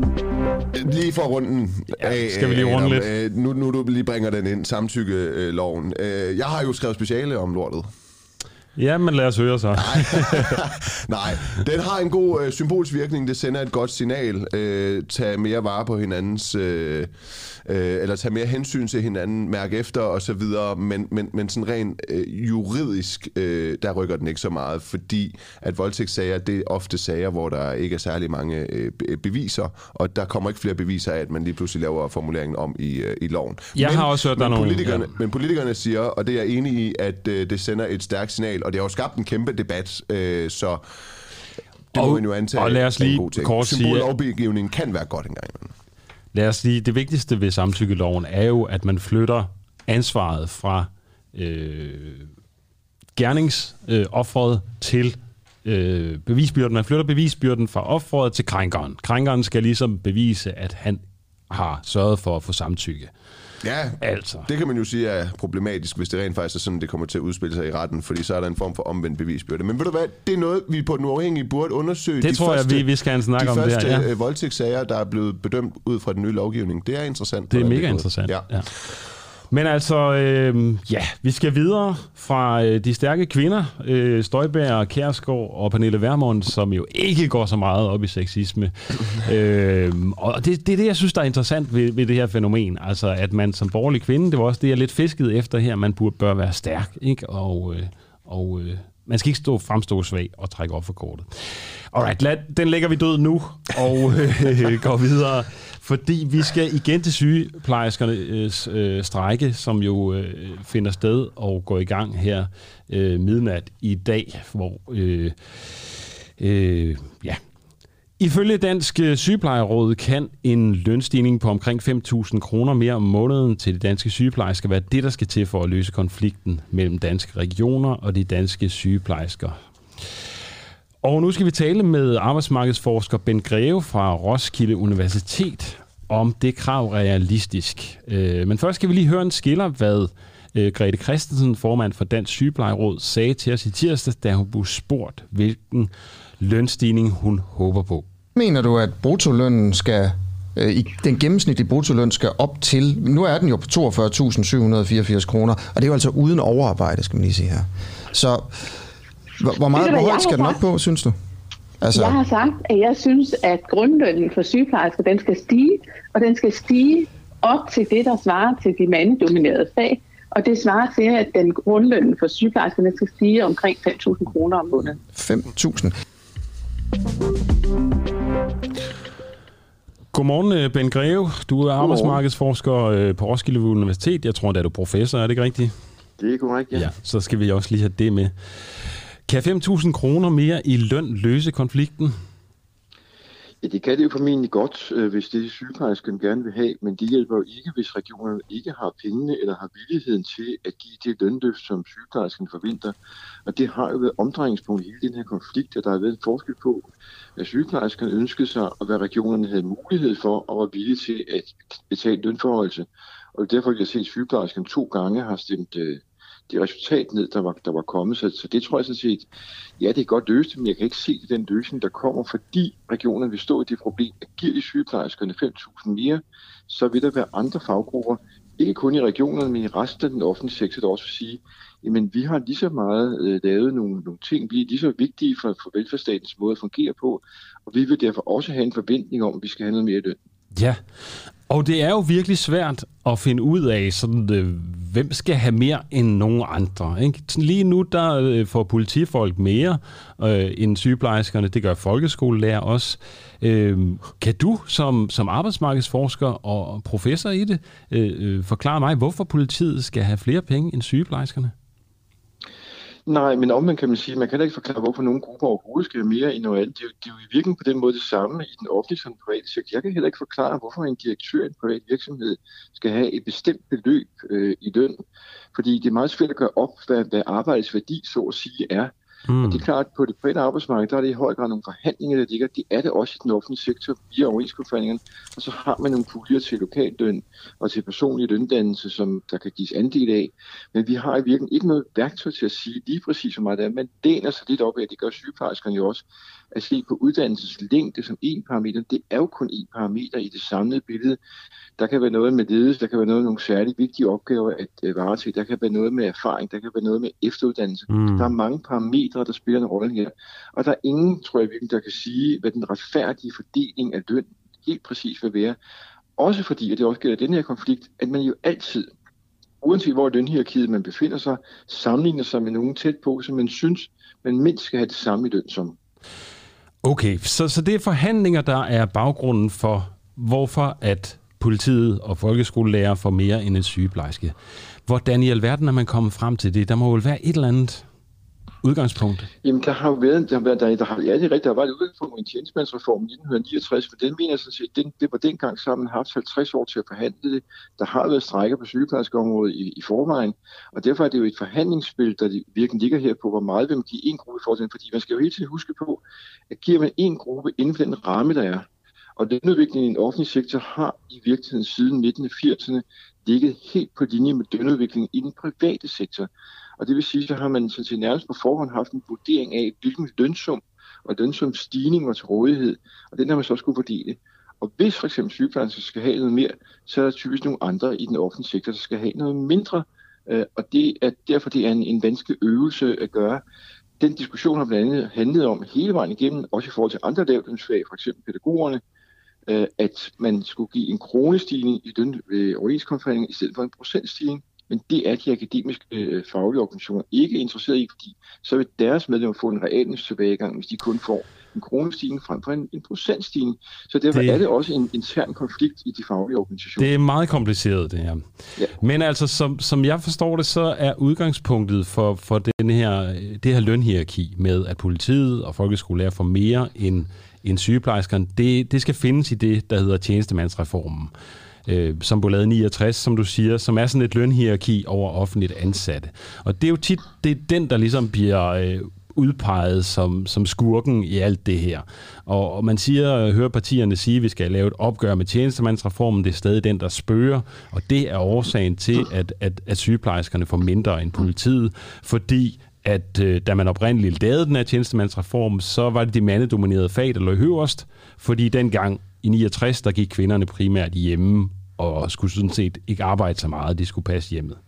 S1: Lige for runden af,
S2: ja, skal vi lige runde lidt?
S1: Uh, nu, nu du lige bringer den ind, samtykkeloven. Uh, jeg har jo skrevet speciale om lortet.
S2: Ja, men lad os høre så.
S1: Nej, Nej. Den har en god øh, symbolsk virkning. Det sender et godt signal. Øh, tag mere vare på hinandens, øh, øh, eller tag mere hensyn til hinanden, mærke efter og så videre. Men, men, men sådan rent øh, juridisk, øh, der rykker den ikke så meget, fordi at voldtægtssager, det er ofte sager, hvor der ikke er særlig mange øh, beviser, og der kommer ikke flere beviser af, at man lige pludselig laver formuleringen om i, øh, i loven.
S2: Jeg
S1: men,
S2: har også hørt, der
S1: men
S2: nogle...
S1: Politikerne,
S2: ja.
S1: Men politikerne siger, og det er jeg enig i, at øh, det sender et stærkt signal, og det har jo skabt en kæmpe debat, øh, så det
S2: og,
S1: må man jo antage,
S2: og lad os lige kort sige,
S1: symbollovgivningen kan være godt engang.
S2: Lad os lige, det vigtigste ved samtykkeloven er jo, at man flytter ansvaret fra øh, gerningsofferet øh, til øh, bevisbyrden. Man flytter bevisbyrden fra offeret til krænkeren. Krænkeren skal ligesom bevise, at han har sørget for at få samtykke.
S1: Ja, altså. Det kan man jo sige er problematisk, hvis det rent faktisk er sådan, det kommer til at udspille sig i retten, fordi så er der en form for omvendt bevisbyrde. Men ved du hvad, det er noget, vi på Den Uafhængige burde undersøge.
S2: Det
S1: de
S2: tror
S1: første,
S2: jeg, vi, vi skal snakke
S1: de
S2: om det her.
S1: De
S2: ja.
S1: første voldtægtssager, der er blevet bedømt ud fra den nye lovgivning. Det er interessant.
S2: Det er mega interessant, ja. ja. Men altså, øh, ja, vi skal videre fra øh, de stærke kvinder, øh, Støjberg, Kjærsgaard og Pernille Vermund, som jo ikke går så meget op i sexisme. øh, og det, det er det, jeg synes, der er interessant ved, ved det her fænomen. Altså, at man som borgerlig kvinde, det var også det, jeg lidt fiskede efter her, man burde bør være stærk, ikke? Og, øh, og øh, man skal ikke stå fremstå svag og trække op for kortet. Alright, lad, den lægger vi død nu, og øh, går videre. Fordi vi skal igen til sygeplejerskernes øh, strejke, som jo øh, finder sted og går i gang her øh, midnat i dag, hvor øh, øh, ja. Ifølge Dansk Sygeplejeråd kan en lønstigning på omkring fem tusind kroner mere om måneden til de danske sygeplejersker være det, der skal til for at løse konflikten mellem danske regioner og de danske sygeplejersker. Og nu skal vi tale med arbejdsmarkedsforsker Ben Greve fra Roskilde Universitet om det krav realistisk. Men først skal vi lige høre en skiller, hvad Grete Christensen, formand for Dansk Sygeplejeråd, sagde til os i tirsdag, da hun blev spurgt, hvilken lønstigning hun håber på.
S8: Mener du, at bruttolønnen skal, den gennemsnitlige bruttoløn skal op til, nu er den jo på toogfyrre tusind syv hundrede og fireogfirs kroner, og det er jo altså uden overarbejde, skal man lige sige her. Så hvor meget hvor højt skal den op på, synes du?
S9: Altså... Jeg har sagt, at jeg synes, at grundlønnen for sygeplejersker, den skal stige, og den skal stige op til det, der svarer til de mandedominerede fag. Og det svarer til, at den grundlønnen for sygeplejerskerne skal stige omkring fem tusind kroner om måneden.
S8: fem tusind.
S2: Godmorgen, Ben Greve. Du er arbejdsmarkedsforsker på Roskilde Universitet. Jeg tror, at du er professor, er det ikke rigtigt?
S10: Det er korrekt, ja.
S2: Ja, så skal vi også lige have det med. Kan fem tusind kroner mere i løn løse konflikten?
S10: Ja, det kan det jo formentlig godt, hvis det sygeplejerskerne gerne vil have, men det hjælper jo ikke, hvis regionerne ikke har pengene eller har villigheden til at give det lønløft, som sygeplejerskerne forventer. Og det har jo været omdrejningspunkt i hele den her konflikt, at der har været en forskel på, at sygeplejerskerne ønskede sig, og hvad regionerne havde mulighed for, og var villige til at betale lønforholdelse. Og derfor vil jeg se, at sygeplejerskerne to gange har stemt øh, det resultat ned, der var, der var kommet. Så, så det tror jeg sådan set, ja, det er godt løst, men jeg kan ikke se den løsning, der kommer, fordi regionerne vil stå i det problem, at giver de sygeplejerskerne fem tusind mere, så vil der være andre faggrupper, ikke kun i regionerne, men i resten af den offentlige sektor, der også vil sige, jamen vi har lige så meget øh, lavet nogle, nogle ting, vi er lige så vigtige for, for velfærdsstatens måde at fungere på, og vi vil derfor også have en forventning om, at vi skal have noget mere løn.
S2: Ja, og det er jo virkelig svært at finde ud af, sådan, øh, hvem skal have mere end nogen andre. Ikke? Lige nu der øh, får politifolk mere øh, end sygeplejerskerne, det gør folkeskolelærer også. Øh, kan du som, som arbejdsmarkedsforsker og professor i det øh, øh, forklare mig, hvorfor politiet skal have flere penge end sygeplejerskerne?
S10: Nej, men omvendt kan man sige, man kan ikke forklare, hvorfor nogle grupper overhovedet skal have mere end noget andet. Det er, jo, det er jo i virkeligheden på den måde det samme i den offentlige som den private sektor. Jeg kan heller ikke forklare, hvorfor en direktør i en privat virksomhed skal have et bestemt beløb øh, i løn. Fordi det er meget svært at gøre op, hvad, hvad arbejdets værdi så at sige er. Mm. Og det er klart, at på det private arbejdsmarked, der er det i høj grad nogle forhandlinger, der ligger. Det er det også i den offentlige sektor via overenskomstforhandlingerne. Og så har man nogle puljer til lokalløn og til personlig løndannelse, som der kan gives andel af. Men vi har i virkeligheden ikke noget værktøj til at sige lige præcis, hvor meget det er. Man læner sig lidt op af, det gør sygeplejerskerne jo også, at se på uddannelseslængde som en parameter. Det er jo kun en parameter i det samlede billede. Der kan være noget med ledelse, der kan være noget med nogle særligt vigtige opgaver at varetage, der kan være noget med erfaring, der kan være noget med efteruddannelse. Mm. Der er mange parametre, der spiller en rolle her. Og der er ingen, tror jeg virkelig, der kan sige, hvad den retfærdige fordeling af løn helt præcis vil være. Også fordi, og det også gælder den her konflikt, at man jo altid, uanset hvor lønhierarkiet man befinder sig, sammenligner sig med nogen tæt på, som man synes, man mindst skal have det samme i løn som.
S2: Okay, så, så det er forhandlinger, der er baggrunden for, hvorfor at politiet og folkeskolelærer får mere end en sygeplejerske. Hvordan i alverden er man kommet frem til det? Der må jo være et eller andet udgangspunkt.
S10: Jamen, der har jo været, der har været, der, der har, ja, det er rigtigt, der var et udgangspunkt i en tjenestemandsreform i nitten niogtres, for den mener jeg sådan set, den, det var dengang sammen haft halvtreds år til at forhandle det. Der har været strejker på sygeplejerskeområdet i, i forvejen, og derfor er det jo et forhandlingsspil, der virkelig ligger her på, hvor meget vil man give en gruppe for den, fordi man skal jo hele tiden huske på, at giver man en gruppe inden for den ramme, der er, og den udvikling i den offentlige sektor har i virkeligheden siden midten af firserne ligget helt på linje med lønudviklingen i den private sektor. Og det vil sige, så har man sådan set nærmest på forhånd haft en vurdering af, hvilken lønsum og lønsum stigning var til rådighed, og den har man så skulle fordele. Og hvis for eksempel sygeplejersker skal have noget mere, så er der typisk nogle andre i den offentlige sektor, der skal have noget mindre, og det er derfor det er en, en vanskelig øvelse at gøre. Den diskussion har blandt andet handlet om hele vejen igennem, også i forhold til andre lavtlønsfag, for eksempel pædagogerne, at man skulle give en kronestigning i den overenskomstforhandling i stedet for en procentstigning. Men det er de akademiske øh, faglige organisationer ikke interesseret i, fordi så vil deres medlemmer få en reallønstilbagegang, hvis de kun får en kronestigning frem for en, en procentstigning. Så derfor det, er det også en intern konflikt i de faglige organisationer.
S2: Det er meget kompliceret, det her. Ja. Men altså, som, som jeg forstår det, så er udgangspunktet for, for den her, det her lønhierarki med, at politiet og folkeskolelærer får mere end, end sygeplejerskerne, det, det skal findes i det, der hedder tjenestemandsreformen. Øh, som blev lavet niogtres, som du siger, som er sådan et lønhierarki over offentligt ansatte. Og det er jo tit det er den, der ligesom bliver øh, udpeget som, som skurken i alt det her. Og, og man siger, hører partierne sige, at vi skal lave et opgør med tjenestemandsreformen, det er stadig den, der spørger, og det er årsagen til, at, at, at sygeplejerskerne får mindre end politiet, fordi at øh, da man oprindeligt lavede den her tjenestemandsreform, så var det de mandedominerede fag, der lå højest, fordi dengang i niogtres, der gik kvinderne primært hjemme og skulle sådan set ikke arbejde så meget, de skulle passe hjemmet.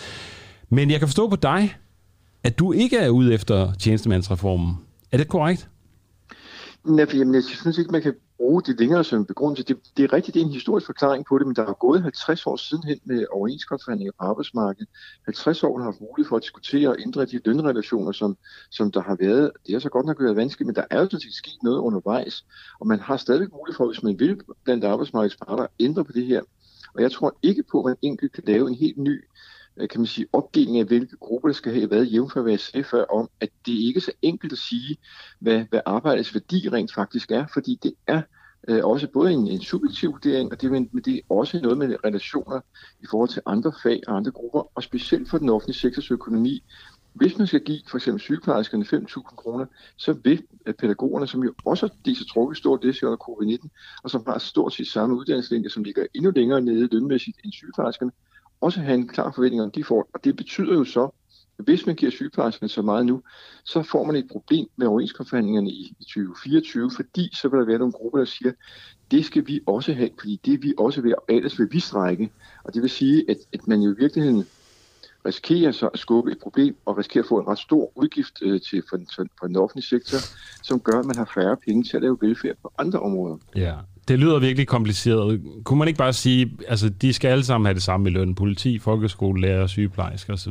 S2: Men jeg kan forstå på dig, at du ikke er ude efter tjenestemandsreformen. Er det korrekt?
S10: Nej, for jeg synes ikke, man kan bruge det længere som begrundelse. Det, det er rigtigt, det er en historisk forklaring på det, men der er gået halvtreds år siden hen med overenskomstforhandlinger på arbejdsmarkedet. halvtreds år har haft mulighed for at diskutere og ændre de lønrelationer, som, som der har været. Det har så godt nok været vanskeligt, men der er jo sådan set sket noget undervejs, og man har stadig mulighed for, hvis man vil blandt arbejdsmarkedets parter, ændre på det her. Og jeg tror ikke på, at man enkelt kan lave en helt ny kan man sige, opdeling af, hvilke grupper der skal have været jævnfør, hvad jeg sagde før, om, at det ikke er så enkelt at sige, hvad, hvad arbejdets værdi rent faktisk er, fordi det er øh, også både en, en subjektiv vurdering, og det, men, men det er også noget med relationer i forhold til andre fag og andre grupper, og specielt for den offentlige sektors økonomi. Hvis man skal give for eksempel sygeplejerskerne fem tusind kroner, så vil pædagogerne, som jo også de så trukket stort det under covid nitten, og som har stort set samme uddannelseslængde, som ligger endnu længere nede lønmæssigt end sygeplejerskerne, også have en klar forventning om, de får. Og det betyder jo så, at hvis man giver sygeplejerskerne så meget nu, så får man et problem med overenskomstforhandlingerne i tyve fireogtyve, fordi så vil der være nogle grupper, der siger, det skal vi også have, fordi det er vi også ved, og ellers vil vi strække. Og det vil sige, at, at man jo i virkeligheden risikerer så at skubbe et problem og risikerer at få en ret stor udgift øh, til for, for, for den offentlige sektor, som gør, at man har færre penge til at lave velfærd på andre områder.
S2: Ja, det lyder virkelig kompliceret. Kunne man ikke bare sige, altså de skal alle sammen have det samme i løn? Politi, folkeskolelærer, sygeplejersker osv.?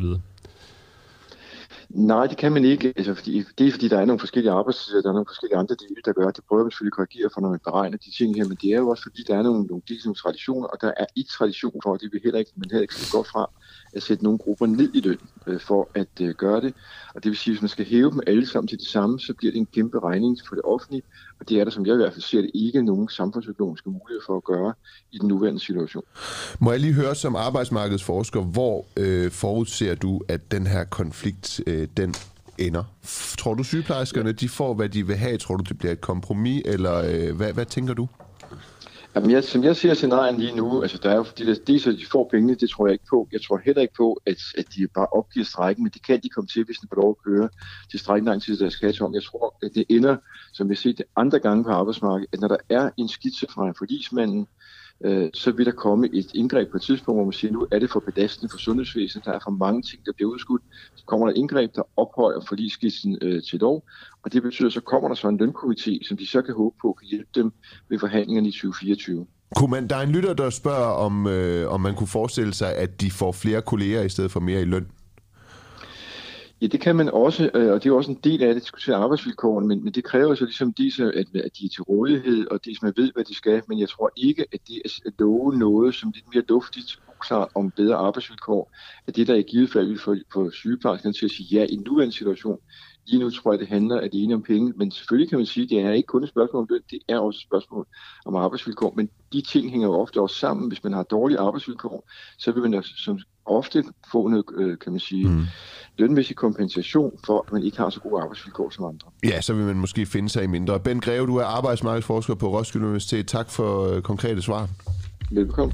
S10: Nej, det kan man ikke. Altså, fordi, det er fordi, der er nogle forskellige arbejdstider, der er nogle forskellige andre dele, der gør, at det prøver man selvfølgelig at korrigere for, når man beregner de ting her, men det er jo også fordi, der er nogle, nogle, nogle traditioner, og der er ikke tradition for, at det vil heller ikke, man heller ikke skal gå fra at sætte nogle grupper ned i løn øh, for at øh, gøre det. Og det vil sige, at hvis man skal hæve dem alle sammen til det samme, så bliver det en kæmpe regning for det offentlige, og det er der, som jeg i hvert fald ser det, ikke nogen samfundsøkonomiske muligheder for at gøre i den nuværende situation.
S1: Må jeg lige høre som arbejdsmarkedsforsker, hvor øh, forudser du, at den her konflikt, øh, den ender? Tror du sygeplejerskerne, de får, hvad de vil have? Tror du, det bliver et kompromis, eller øh, hvad, hvad tænker du?
S10: Jamen, jeg, som jeg ser scenarien lige nu, altså der er jo fordi, der, det så de får pengene, det tror jeg ikke på. Jeg tror heller ikke på, at, at de bare opgiver strækken, men det kan de komme til, hvis de får lov at køre til strækken lang tid, der skal om. Jeg tror, at det ender, som vi har set det andre gange på arbejdsmarkedet, at når der er en skitse fra en forligsmanden, øh, så vil der komme et indgreb på et tidspunkt, hvor man siger, nu er det for belastende for sundhedsvæsenet, der er for mange ting, der bliver udskudt. Så kommer der et indgreb, der ophøjer forligsskitsen øh, til lov, og det betyder, så kommer der så en lønkomité, som de så kan håbe på kan hjælpe dem ved forhandlingerne i tyve fireogtyve.
S1: Kunne man, der er en lytter, der spørger, om, øh, om man kunne forestille sig, at de får flere kolleger i stedet for mere i løn?
S10: Ja, det kan man også, og det er også en del af det, at diskutere arbejdsvilkårene, men, men det kræver så ligesom disse, at, at de er til rådighed, og de som ved, hvad de skal, men jeg tror ikke, at det er at love noget, som lidt mere duftigt, uklart om bedre arbejdsvilkår, at det, der i givet fald vil få, få sygeplejerskerne til at sige ja i en nuværende situation. Lige nu tror jeg, det handler alene om penge, men selvfølgelig kan man sige, at det er ikke kun et spørgsmål om løn, det er også et spørgsmål om arbejdsvilkår, men de ting hænger jo ofte også sammen. Hvis man har dårlige arbejdsvilkår, så vil man også, som ofte få noget, kan man sige, mm. lønmæssig kompensation for, at man ikke har så gode arbejdsvilkår som andre.
S1: Ja, så vil man måske finde sig i mindre. Ben Greve, du er arbejdsmarkedsforsker på Roskilde Universitet. Tak for øh, konkrete svar.
S10: Velbekomme.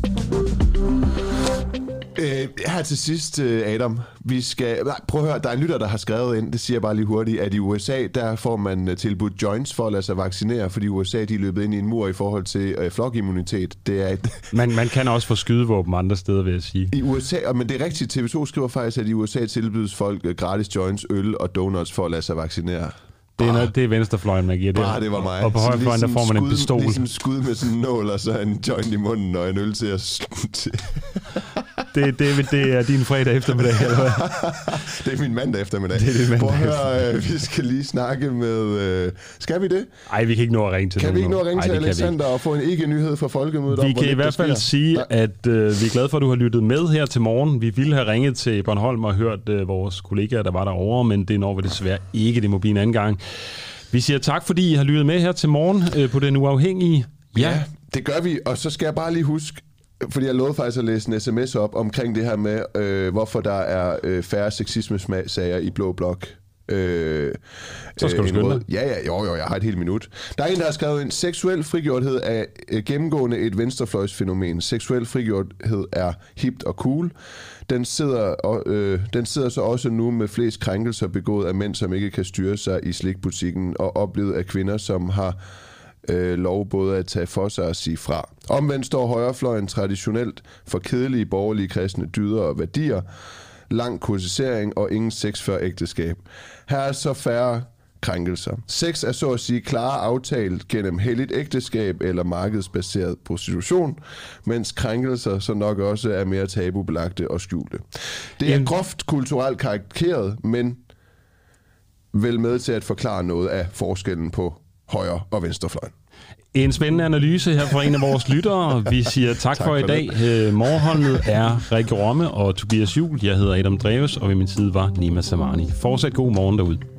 S1: Øh, her til sidst, Adam, vi skal... Prøv at høre, der er en lytter, der har skrevet ind, det siger jeg bare lige hurtigt, at i U S A, der får man tilbudt joints for at lade sig vaccinere, fordi U S A, de er løbet ind i en mur i forhold til øh, flokimmunitet. Det er et...
S2: man, man kan også få skydevåben andre steder, vil jeg sige.
S1: I U S A, men det er rigtigt, T V to skriver faktisk, at i U S A tilbydes folk gratis joints, øl og donuts for at lade sig vaccinere.
S2: Det er, noget, det er venstrefløjen, man giver det.
S1: Bare det var mig.
S2: Og på højrefløjen, der får man
S1: skud,
S2: en pistol.
S1: Ligesom skud med sådan en nål, og så en joint i munden og en øl til at...
S2: det, det, det er din fredag eftermiddag, eller hvad?
S1: Det er min mandag eftermiddag.
S2: Det er din mandag
S1: Prøv at høre, øh, vi skal lige snakke med... Øh, skal vi det?
S2: Nej, vi kan ikke nå at ringe til
S1: Kan
S2: nogen.
S1: vi ikke nå at ringe
S2: Ej,
S1: til Alexander og få en ikke-nyhed fra Folkemødet?
S2: Vi
S1: om,
S2: kan i hvert fald sige, Nej. at øh, vi er glade for, at du har lyttet med her til morgen. Vi ville have ringet til Bornholm og hørt øh, vores kollegaer, der var derovre, men det når vi desværre ikke. Det må blive en anden gang. Vi siger tak, fordi I har lyttet med her til morgen øh, på Den Uafhængige.
S1: Ja. ja, det gør vi. Og så skal jeg bare lige huske, fordi jeg lovede faktisk at læse en sms op omkring det her med, øh, hvorfor der er øh, færre sexisme-sager i Blå Blok. Øh,
S2: så skal øh, du skynde dig.
S1: Ja, ja, jo, jo, jeg har et helt minut. Der er en, der har skrevet en seksuel frigjorthed er øh, gennemgående et venstrefløjsfænomen. Seksuel frigjorthed er hipt og cool. Den sidder, øh, den sidder så også nu med flest krænkelser begået af mænd, som ikke kan styre sig i slikbutikken, og oplevet af kvinder, som har øh, lov både at tage for sig og sige fra. Omvendt står højrefløjen traditionelt for kedelige borgerlige kristne dyder og værdier, lang kursisering og ingen sex før ægteskab. Her er så færre krænkelser. Sex er så at sige klare aftalt gennem helligt ægteskab eller markedsbaseret prostitution, mens krænkelser så nok også er mere tabubelagte og skjulte. Det er groft kulturelt karikeret, men vel med til at forklare noget af forskellen på højre- og venstrefløjen.
S2: En spændende analyse her fra en af vores lyttere. Vi siger tak, tak for, for i dag. Det. Morgenholdet er Rikke Romme og Tobias Juhl. Jeg hedder Adam Dreves, og ved min side var Nima Samani. Fortsat god morgen derude.